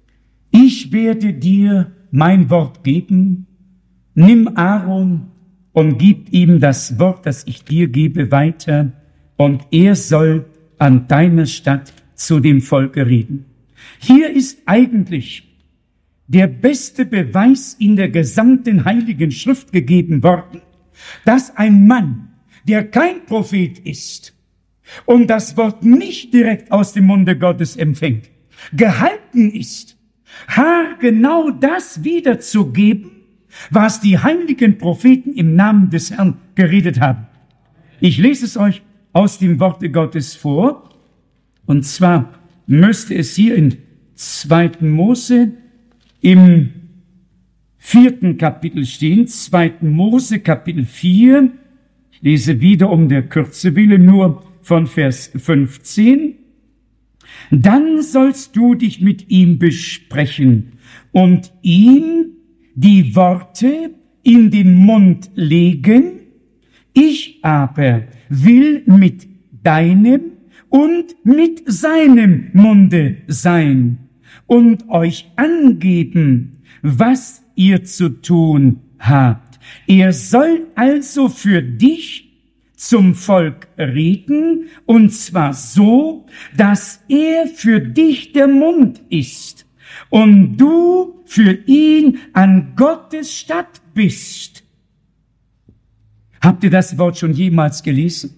Ich werde dir mein Wort geben. Nimm Aaron und gib ihm das Wort, das ich dir gebe, weiter. Und er soll an deiner Stadt zu dem Volke reden. Hier ist eigentlich der beste Beweis in der gesamten Heiligen Schrift gegeben worden, dass ein Mann, der kein Prophet ist und das Wort nicht direkt aus dem Munde Gottes empfängt, gehalten ist, haargenau das wiederzugeben, was die heiligen Propheten im Namen des Herrn geredet haben. Ich lese es euch aus dem Worte Gottes vor, und zwar müsste es hier in zweiten Mose im vierten Kapitel stehen, zweiten Mose Kapitel vier, ich lese wieder um der Kürze willen nur von Vers fünfzehn. Dann sollst du dich mit ihm besprechen und ihm die Worte in den Mund legen. Ich aber will mit deinem und mit seinem Munde sein und euch angeben, was ihr zu tun habt. Er soll also für dich zum Volk reden, und zwar so, dass er für dich der Mund ist und du für ihn an Gottes Statt bist. Habt ihr das Wort schon jemals gelesen?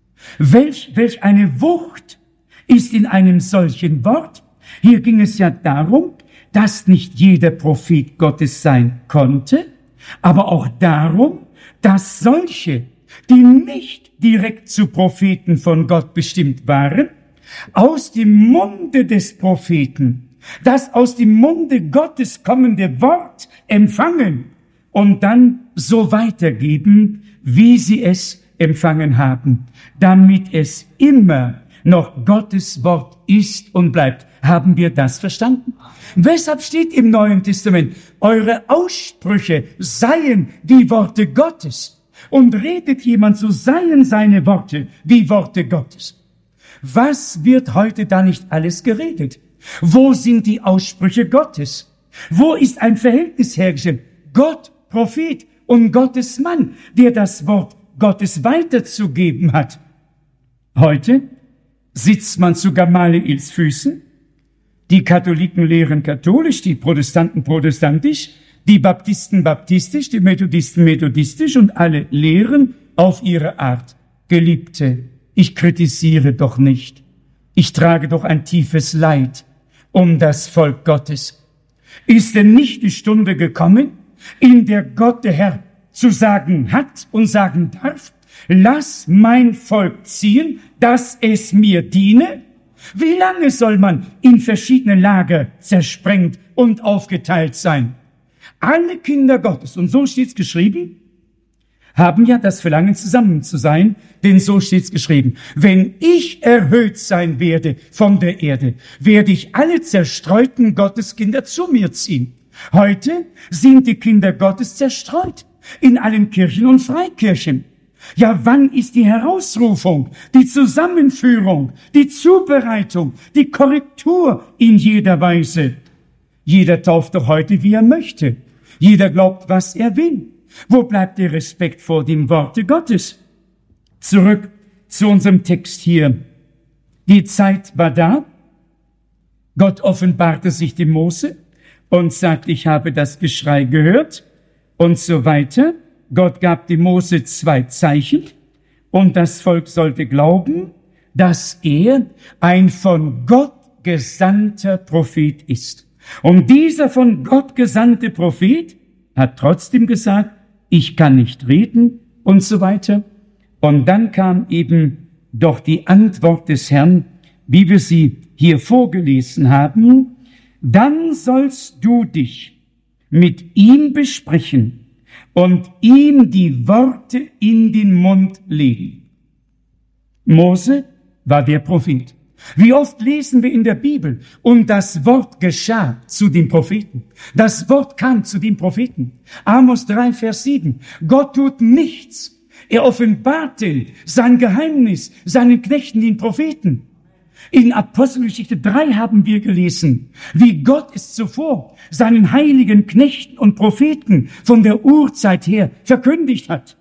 Welch, welch eine Wucht ist in einem solchen Wort? Hier ging es ja darum, dass nicht jeder Prophet Gottes sein konnte, aber auch darum, dass solche, die nicht direkt zu Propheten von Gott bestimmt waren, aus dem Munde des Propheten, das aus dem Munde Gottes kommende Wort empfangen und dann so weitergeben, wie sie es empfangen haben, damit es immer noch Gottes Wort ist und bleibt. Haben wir das verstanden? Weshalb steht im Neuen Testament, eure Aussprüche seien die Worte Gottes? Und redet jemand, so seien seine Worte die Worte Gottes. Was wird heute da nicht alles geredet? Wo sind die Aussprüche Gottes? Wo ist ein Verhältnis hergestellt? Gott, Prophet und Gottes Mann, der das Wort Gottes weiterzugeben hat. Heute sitzt man zu Gamaliels Füßen. Die Katholiken lehren katholisch, die Protestanten protestantisch, die Baptisten baptistisch, die Methodisten methodistisch und alle lehren auf ihre Art. Geliebte, ich kritisiere doch nicht. Ich trage doch ein tiefes Leid um das Volk Gottes. Ist denn nicht die Stunde gekommen, in der Gott der Herr zu sagen hat und sagen darf, lass mein Volk ziehen, dass es mir diene? Wie lange soll man in verschiedene Lager zersprengt und aufgeteilt sein? Alle Kinder Gottes, und so steht's geschrieben, haben ja das Verlangen, zusammen zu sein, denn so steht's geschrieben. Wenn ich erhöht sein werde von der Erde, werde ich alle zerstreuten Gotteskinder zu mir ziehen. Heute sind die Kinder Gottes zerstreut in allen Kirchen und Freikirchen. Ja, wann ist die Herausrufung, die Zusammenführung, die Zubereitung, die Korrektur in jeder Weise? Jeder tauft doch heute, wie er möchte. Jeder glaubt, was er will. Wo bleibt der Respekt vor dem Worte Gottes? Zurück zu unserem Text hier. Die Zeit war da. Gott offenbarte sich dem Mose und sagte, ich habe das Geschrei gehört und so weiter. Gott gab dem Mose zwei Zeichen und das Volk sollte glauben, dass er ein von Gott gesandter Prophet ist. Und dieser von Gott gesandte Prophet hat trotzdem gesagt, ich kann nicht reden und so weiter. Und dann kam eben doch die Antwort des Herrn, wie wir sie hier vorgelesen haben. Dann sollst du dich mit ihm besprechen und ihm die Worte in den Mund legen. Mose war der Prophet. Wie oft lesen wir in der Bibel, und das Wort geschah zu den Propheten. Das Wort kam zu den Propheten. Amos drei, Vers sieben. Gott tut nichts. Er offenbarte sein Geheimnis seinen Knechten, den Propheten. In Apostelgeschichte drei haben wir gelesen, wie Gott es zuvor seinen heiligen Knechten und Propheten von der Urzeit her verkündigt hat.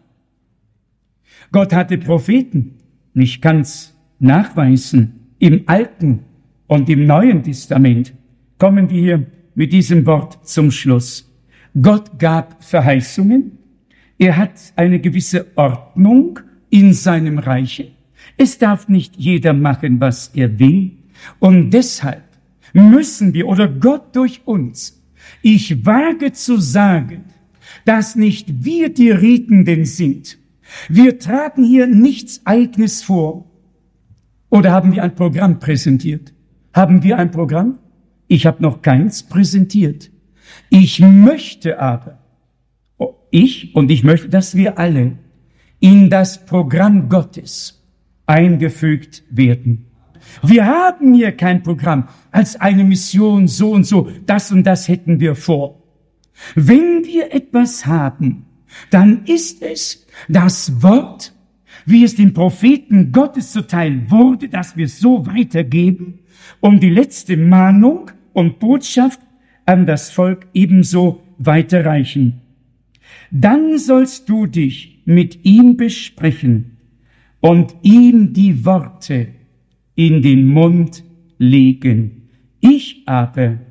Gott hatte Propheten nicht ganz nachweisen. Im Alten und im Neuen Testament kommen wir hier mit diesem Wort zum Schluss. Gott gab Verheißungen. Er hat eine gewisse Ordnung in seinem Reiche. Es darf nicht jeder machen, was er will. Und deshalb müssen wir, oder Gott durch uns, ich wage zu sagen, dass nicht wir die Redenden sind. Wir tragen hier nichts Eigenes vor. Oder haben wir ein Programm präsentiert? Haben wir ein Programm? Ich habe noch keins präsentiert. Ich möchte aber, ich und ich möchte, dass wir alle in das Programm Gottes eingefügt werden. Wir haben hier kein Programm als eine Mission so und so, das und das hätten wir vor. Wenn wir etwas haben, dann ist es das Wort, wie es den Propheten Gottes zuteil wurde, dass wir es so weitergeben, um die letzte Mahnung und Botschaft an das Volk ebenso weiterreichen. Dann sollst du dich mit ihm besprechen und ihm die Worte in den Mund legen. Ich aber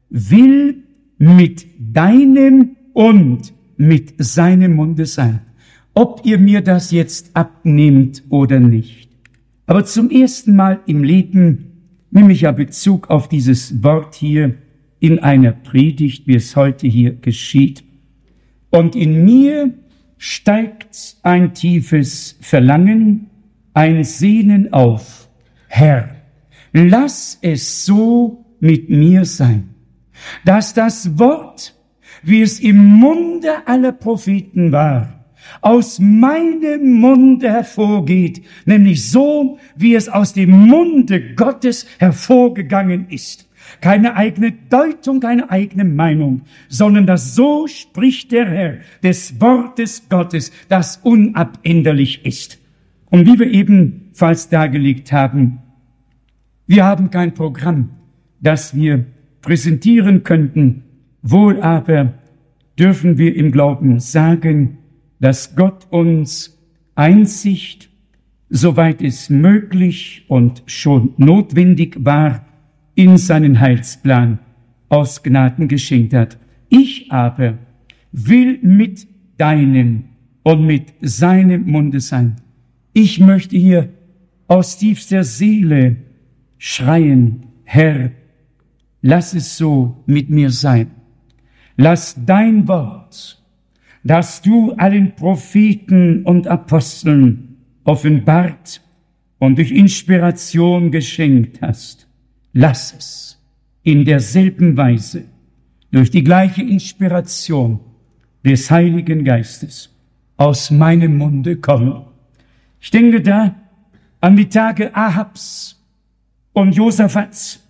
will mit deinem und mit seinem Munde sein. Ob ihr mir das jetzt abnehmt oder nicht. Aber zum ersten Mal im Leben nehme ich ja Bezug auf dieses Wort hier in einer Predigt, wie es heute hier geschieht. Und in mir steigt ein tiefes Verlangen, ein Sehnen auf. Herr, lass es so mit mir sein, dass das Wort, wie es im Munde aller Propheten war, aus meinem Munde hervorgeht, nämlich so, wie es aus dem Munde Gottes hervorgegangen ist. Keine eigene Deutung, keine eigene Meinung, sondern das so spricht der Herr des Wortes Gottes, das unabänderlich ist. Und wie wir ebenfalls dargelegt haben, wir haben kein Programm, das wir präsentieren könnten, wohl aber dürfen wir im Glauben sagen, dass Gott uns Einsicht, soweit es möglich und schon notwendig war, in seinen Heilsplan aus Gnaden geschenkt hat. Ich aber will mit deinem und mit seinem Munde sein. Ich möchte hier aus tiefster Seele schreien, Herr, lass es so mit mir sein. Lass dein Wort, das du allen Propheten und Aposteln offenbart und durch Inspiration geschenkt hast, lass es in derselben Weise durch die gleiche Inspiration des Heiligen Geistes aus meinem Munde kommen. Ich denke da an die Tage Ahabs und Josaphat,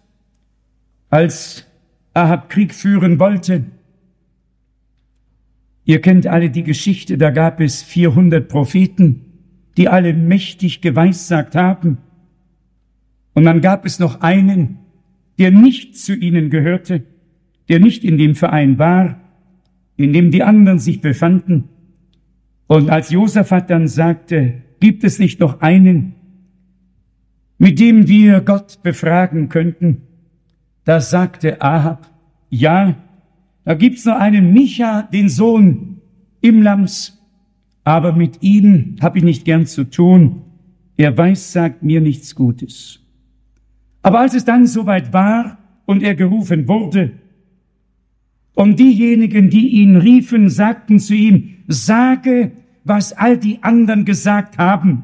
als Ahab Krieg führen wollte. Ihr kennt alle die Geschichte, da gab es vierhundert Propheten, die alle mächtig geweissagt haben. Und dann gab es noch einen, der nicht zu ihnen gehörte, der nicht in dem Verein war, in dem die anderen sich befanden. Und als Josaphat dann sagte, gibt es nicht noch einen, mit dem wir Gott befragen könnten? Da sagte Ahab, ja, da gibt's noch einen Micha, den Sohn Imlams, aber mit ihm habe ich nicht gern zu tun. Er weiß, sagt mir nichts Gutes. Aber als es dann soweit war und er gerufen wurde, und diejenigen, die ihn riefen, sagten zu ihm, sage, was all die anderen gesagt haben.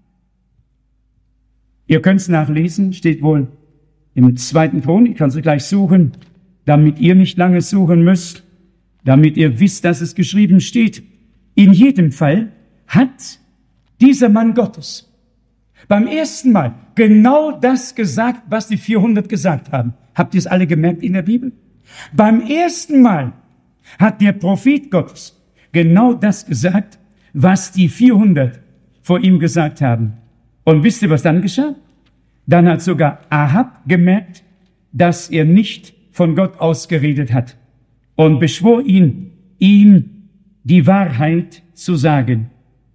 Ihr könnt es nachlesen, steht wohl im zweiten Chronik, ich kann es gleich suchen, damit ihr nicht lange suchen müsst, damit ihr wisst, dass es geschrieben steht. In jedem Fall hat dieser Mann Gottes beim ersten Mal genau das gesagt, was die vierhundert gesagt haben. Habt ihr es alle gemerkt in der Bibel? Beim ersten Mal hat der Prophet Gottes genau das gesagt, was die vierhundert vor ihm gesagt haben. Und wisst ihr, was dann geschah? Dann hat sogar Ahab gemerkt, dass er nicht von Gott ausgeredet hat und beschwor ihn, ihm die Wahrheit zu sagen.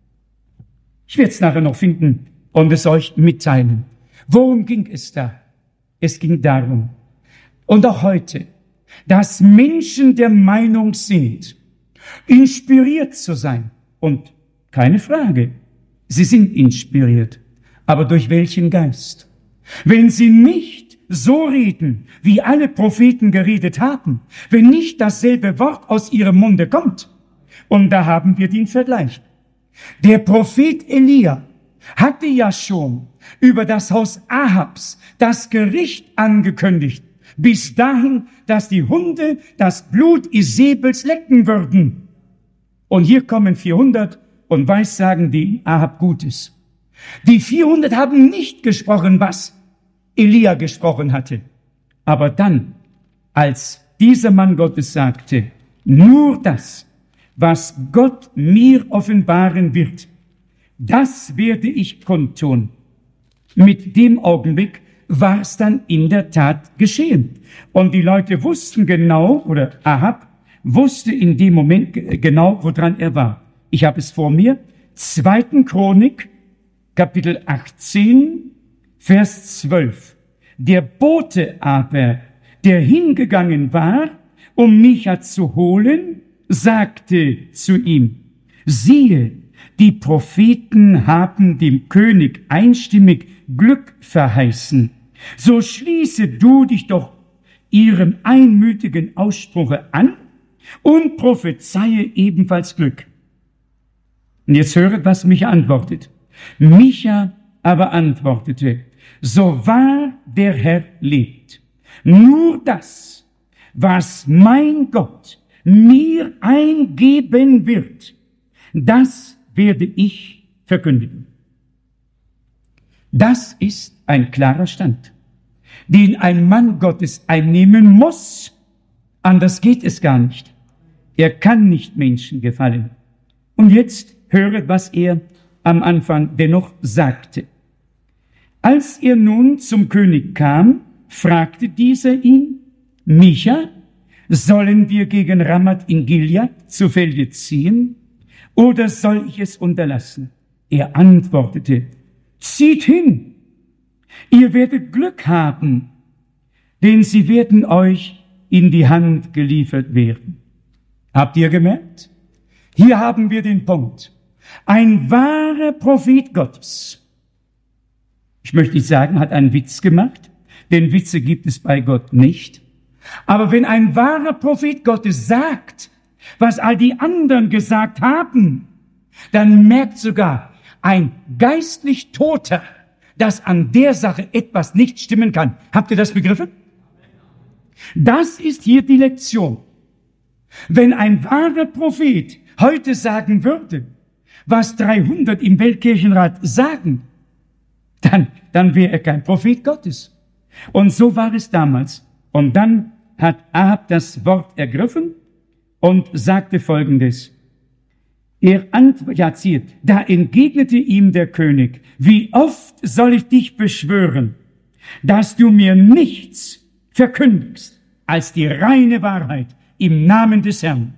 Ich werde es nachher noch finden und es euch mitteilen. Worum ging es da? Es ging darum, und auch heute, dass Menschen der Meinung sind, inspiriert zu sein. Und keine Frage, sie sind inspiriert. Aber durch welchen Geist? Wenn sie nicht so reden, wie alle Propheten geredet haben, wenn nicht dasselbe Wort aus ihrem Munde kommt. Und da haben wir den Vergleich. Der Prophet Elia hatte ja schon über das Haus Ahabs das Gericht angekündigt, bis dahin, dass die Hunde das Blut Isebels lecken würden. Und hier kommen vierhundert und weissagen die Ahab Gutes. Die vierhundert haben nicht gesprochen, was Elia gesprochen hatte. Aber dann, als dieser Mann Gottes sagte, nur das, was Gott mir offenbaren wird, das werde ich kundtun. Mit dem Augenblick war es dann in der Tat geschehen. Und die Leute wussten genau, oder Ahab wusste in dem Moment genau, woran er war. Ich habe es vor mir. Zweiten Chronik, Kapitel achtzehn, Vers zwölf. Der Bote aber, der hingegangen war, um Micha zu holen, sagte zu ihm, siehe, die Propheten haben dem König einstimmig Glück verheißen. So schließe du dich doch ihrem einmütigen Ausspruche an und prophezeie ebenfalls Glück. Und jetzt höret, was Micha antwortet. Micha aber antwortete, so wahr der Herr lebt, nur das, was mein Gott mir eingeben wird, das werde ich verkündigen. Das ist ein klarer Stand, den ein Mann Gottes einnehmen muss. Anders geht es gar nicht. Er kann nicht Menschen gefallen. Und jetzt höret, was er am Anfang dennoch sagte. Als er nun zum König kam, fragte dieser ihn, Micha, sollen wir gegen Ramat in Gilead zu Felde ziehen, oder soll ich es unterlassen? Er antwortete, zieht hin, ihr werdet Glück haben, denn sie werden euch in die Hand geliefert werden. Habt ihr gemerkt? Hier haben wir den Punkt. Ein wahrer Prophet Gottes. Ich möchte nicht sagen, hat einen Witz gemacht, denn Witze gibt es bei Gott nicht. Aber wenn ein wahrer Prophet Gottes sagt, was all die anderen gesagt haben, dann merkt sogar ein geistlich Toter, dass an der Sache etwas nicht stimmen kann. Habt ihr das begriffen? Das ist hier die Lektion. Wenn ein wahrer Prophet heute sagen würde, was dreihundert im Weltkirchenrat sagen, dann, dann wäre er kein Prophet Gottes. Und so war es damals. Und dann hat Ahab das Wort ergriffen und sagte Folgendes. Er antwortete, da entgegnete ihm der König, wie oft soll ich dich beschwören, dass du mir nichts verkündigst als die reine Wahrheit im Namen des Herrn.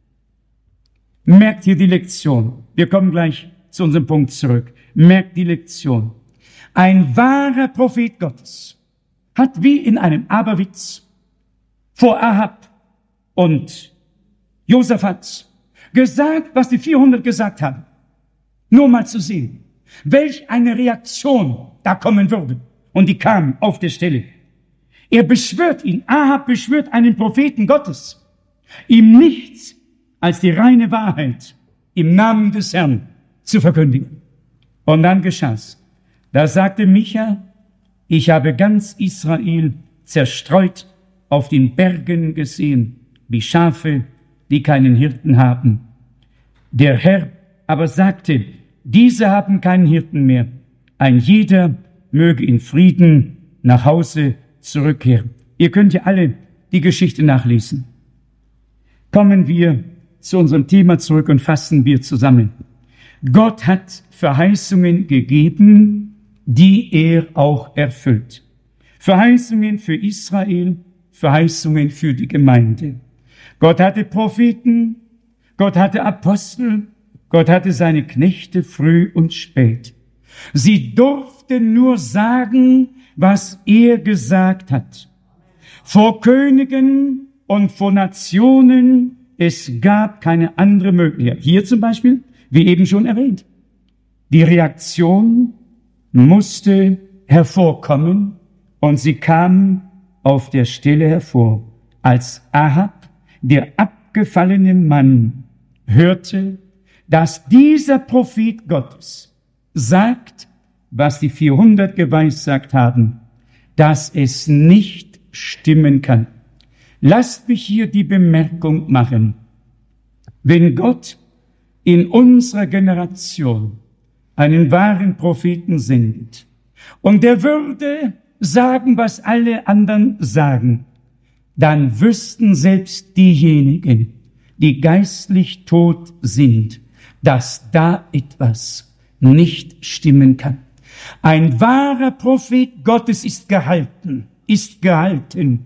Merkt hier die Lektion. Wir kommen gleich zu unserem Punkt zurück. Merkt die Lektion. Ein wahrer Prophet Gottes hat wie in einem Aberwitz vor Ahab und Josaphat gesagt, was die vierhundert gesagt haben. Nur mal zu sehen, welch eine Reaktion da kommen würde. Und die kam auf der Stelle. Er beschwört ihn, Ahab beschwört einen Propheten Gottes, ihm nichts als die reine Wahrheit im Namen des Herrn zu verkündigen. Und dann geschah's. Da sagte Micha, ich habe ganz Israel zerstreut auf den Bergen gesehen, wie Schafe, die keinen Hirten haben. Der Herr aber sagte, diese haben keinen Hirten mehr. Ein jeder möge in Frieden nach Hause zurückkehren. Ihr könnt ja alle die Geschichte nachlesen. Kommen wir zu unserem Thema zurück und fassen wir zusammen. Gott hat Verheißungen gegeben, die er auch erfüllt. Verheißungen für Israel, Verheißungen für die Gemeinde. Gott hatte Propheten, Gott hatte Apostel, Gott hatte seine Knechte früh und spät. Sie durften nur sagen, was er gesagt hat. Vor Königen und vor Nationen, es gab keine andere Möglichkeit. Hier zum Beispiel, wie eben schon erwähnt, die Reaktion musste hervorkommen und sie kam auf der Stelle hervor, als Ahab, der abgefallene Mann, hörte, dass dieser Prophet Gottes sagt, was die vierhundert geweissagt haben, dass es nicht stimmen kann. Lasst mich hier die Bemerkung machen. Wenn Gott in unserer Generation einen wahren Propheten sendet und der würde sagen, was alle anderen sagen, dann wüssten selbst diejenigen, die geistlich tot sind, dass da etwas nicht stimmen kann. Ein wahrer Prophet Gottes ist gehalten, ist gehalten,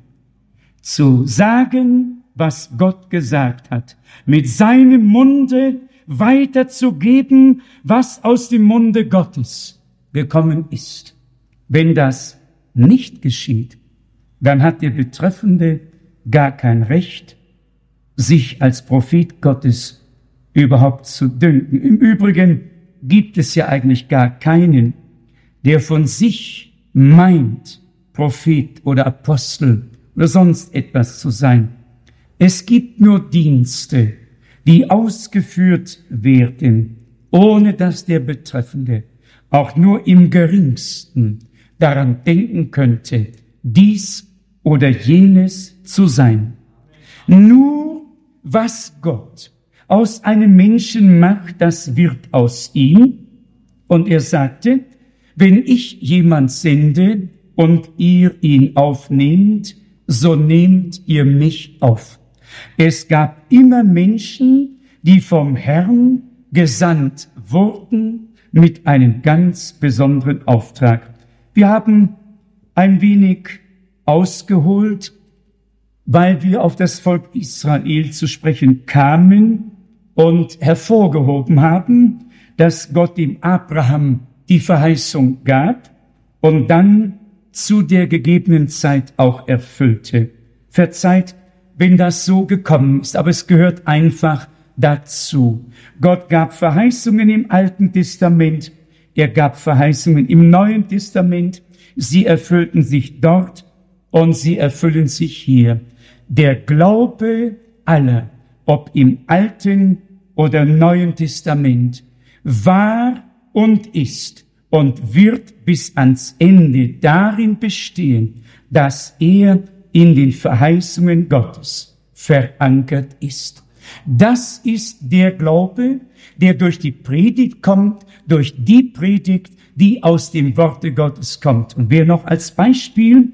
zu sagen, was Gott gesagt hat, mit seinem Munde weiterzugeben, was aus dem Munde Gottes gekommen ist. Wenn das nicht geschieht, dann hat der Betreffende gar kein Recht, sich als Prophet Gottes überhaupt zu dünken. Im Übrigen gibt es ja eigentlich gar keinen, der von sich meint, Prophet oder Apostel oder sonst etwas zu sein. Es gibt nur Dienste, die ausgeführt werden, ohne dass der Betreffende auch nur im geringsten daran denken könnte, dies oder jenes zu sein. Nur was Gott aus einem Menschen macht, das wird aus ihm. Und er sagte, wenn ich jemand sende und ihr ihn aufnehmt, so nehmt ihr mich auf. Es gab immer Menschen, die vom Herrn gesandt wurden mit einem ganz besonderen Auftrag. Wir haben ein wenig ausgeholt, weil wir auf das Volk Israel zu sprechen kamen und hervorgehoben haben, dass Gott dem Abraham die Verheißung gab und dann zu der gegebenen Zeit auch erfüllte. Verzeiht, wenn das so gekommen ist, aber es gehört einfach dazu. Gott gab Verheißungen im Alten Testament, er gab Verheißungen im Neuen Testament, sie erfüllten sich dort und sie erfüllen sich hier. Der Glaube aller, ob im Alten oder Neuen Testament, war und ist und wird bis ans Ende darin bestehen, dass er in den Verheißungen Gottes verankert ist. Das ist der Glaube, der durch die Predigt kommt, durch die Predigt, die aus dem Worte Gottes kommt. Und wer noch als Beispiel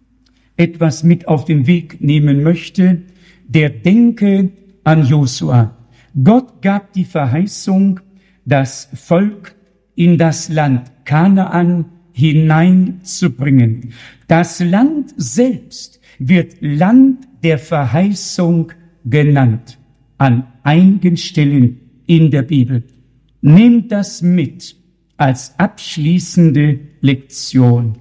etwas mit auf den Weg nehmen möchte, der denke an Josua. Gott gab die Verheißung, das Volk in das Land Kanaan hineinzubringen. Das Land selbst wird Land der Verheißung genannt, an einigen Stellen in der Bibel. Nehmt das mit als abschließende Lektion.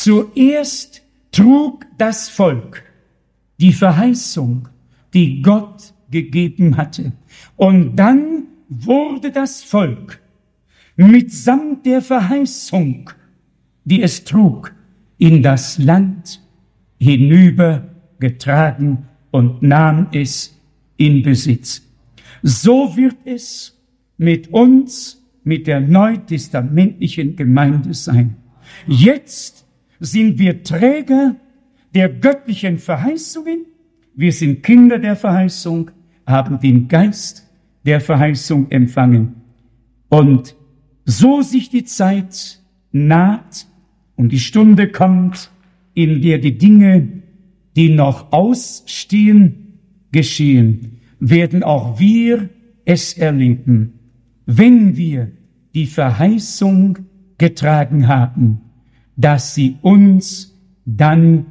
Zuerst trug das Volk die Verheißung, die Gott gegeben hatte. Und dann wurde das Volk mitsamt der Verheißung, die es trug, in das Land hinübergetragen und nahm es in Besitz. So wird es mit uns, mit der neutestamentlichen Gemeinde sein. Jetzt sind wir Träger der göttlichen Verheißungen. Wir sind Kinder der Verheißung, haben den Geist der Verheißung empfangen. Und so sich die Zeit naht und die Stunde kommt, in der die Dinge, die noch ausstehen, geschehen, werden auch wir es erleben, wenn wir die Verheißung getragen haben, dass sie uns dann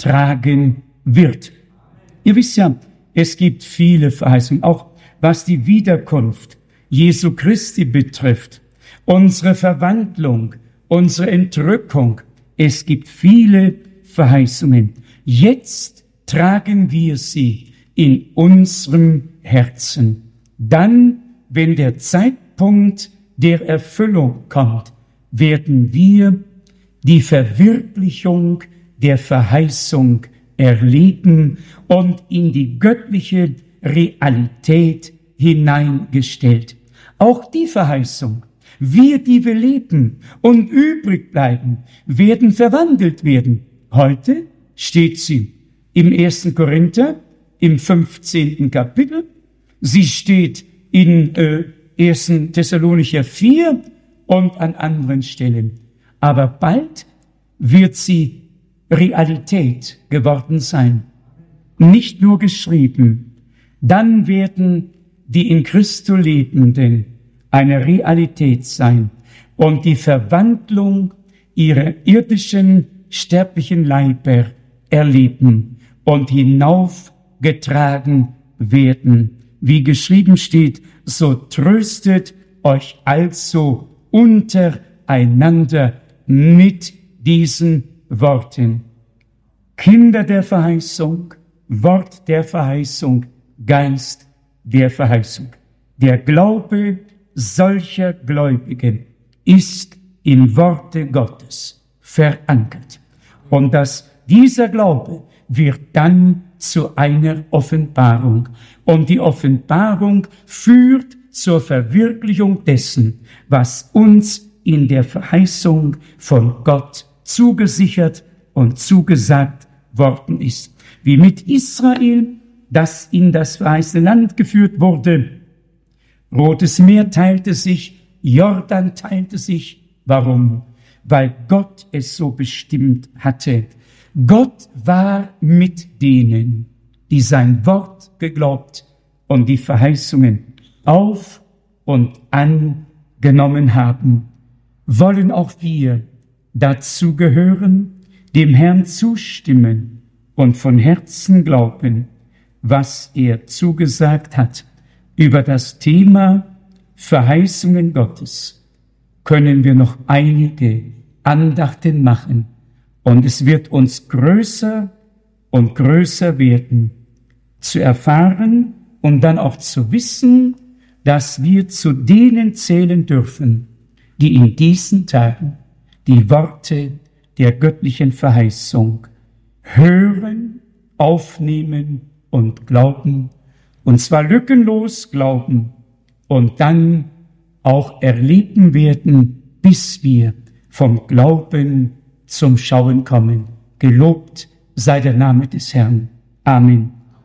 tragen wird. Ihr wisst ja, es gibt viele Verheißungen, auch was die Wiederkunft Jesu Christi betrifft, unsere Verwandlung, unsere Entrückung. Es gibt viele Verheißungen. Jetzt tragen wir sie in unserem Herzen. Dann, wenn der Zeitpunkt der Erfüllung kommt, werden wir die Verwirklichung der Verheißung erleben und in die göttliche Realität hineingestellt. Auch die Verheißung, wir, die wir leben und übrig bleiben, werden verwandelt werden. Heute steht sie im ersten Korinther, im fünfzehnten Kapitel. Sie steht in äh, ersten Thessalonicher vier und an anderen Stellen. Aber bald wird sie Realität geworden sein. Nicht nur geschrieben. Dann werden die in Christo Lebenden eine Realität sein und die Verwandlung ihrer irdischen, sterblichen Leiber erleben und hinaufgetragen werden. Wie geschrieben steht, so tröstet euch also untereinander mit diesen Worten. Kinder der Verheißung, Wort der Verheißung, Geist der Verheißung. Der Glaube solcher Gläubigen ist im Worte Gottes verankert. Und dass dieser Glaube wird dann zu einer Offenbarung. Und die Offenbarung führt zur Verwirklichung dessen, was uns in der Verheißung von Gott zugesichert und zugesagt worden ist. Wie mit Israel, das in das verheißene Land geführt wurde. Rotes Meer teilte sich, Jordan teilte sich. Warum? Weil Gott es so bestimmt hatte. Gott war mit denen, die sein Wort geglaubt und die Verheißungen auf und angenommen haben. Wollen auch wir dazu gehören, dem Herrn zustimmen und von Herzen glauben, was er zugesagt hat. Über das Thema Verheißungen Gottes können wir noch einige Andachten machen und es wird uns größer und größer werden, zu erfahren und dann auch zu wissen, dass wir zu denen zählen dürfen, die in diesen Tagen die Worte der göttlichen Verheißung hören, aufnehmen und glauben, und zwar lückenlos glauben und dann auch erleben werden, bis wir vom Glauben zum Schauen kommen. Gelobt sei der Name des Herrn. Amen.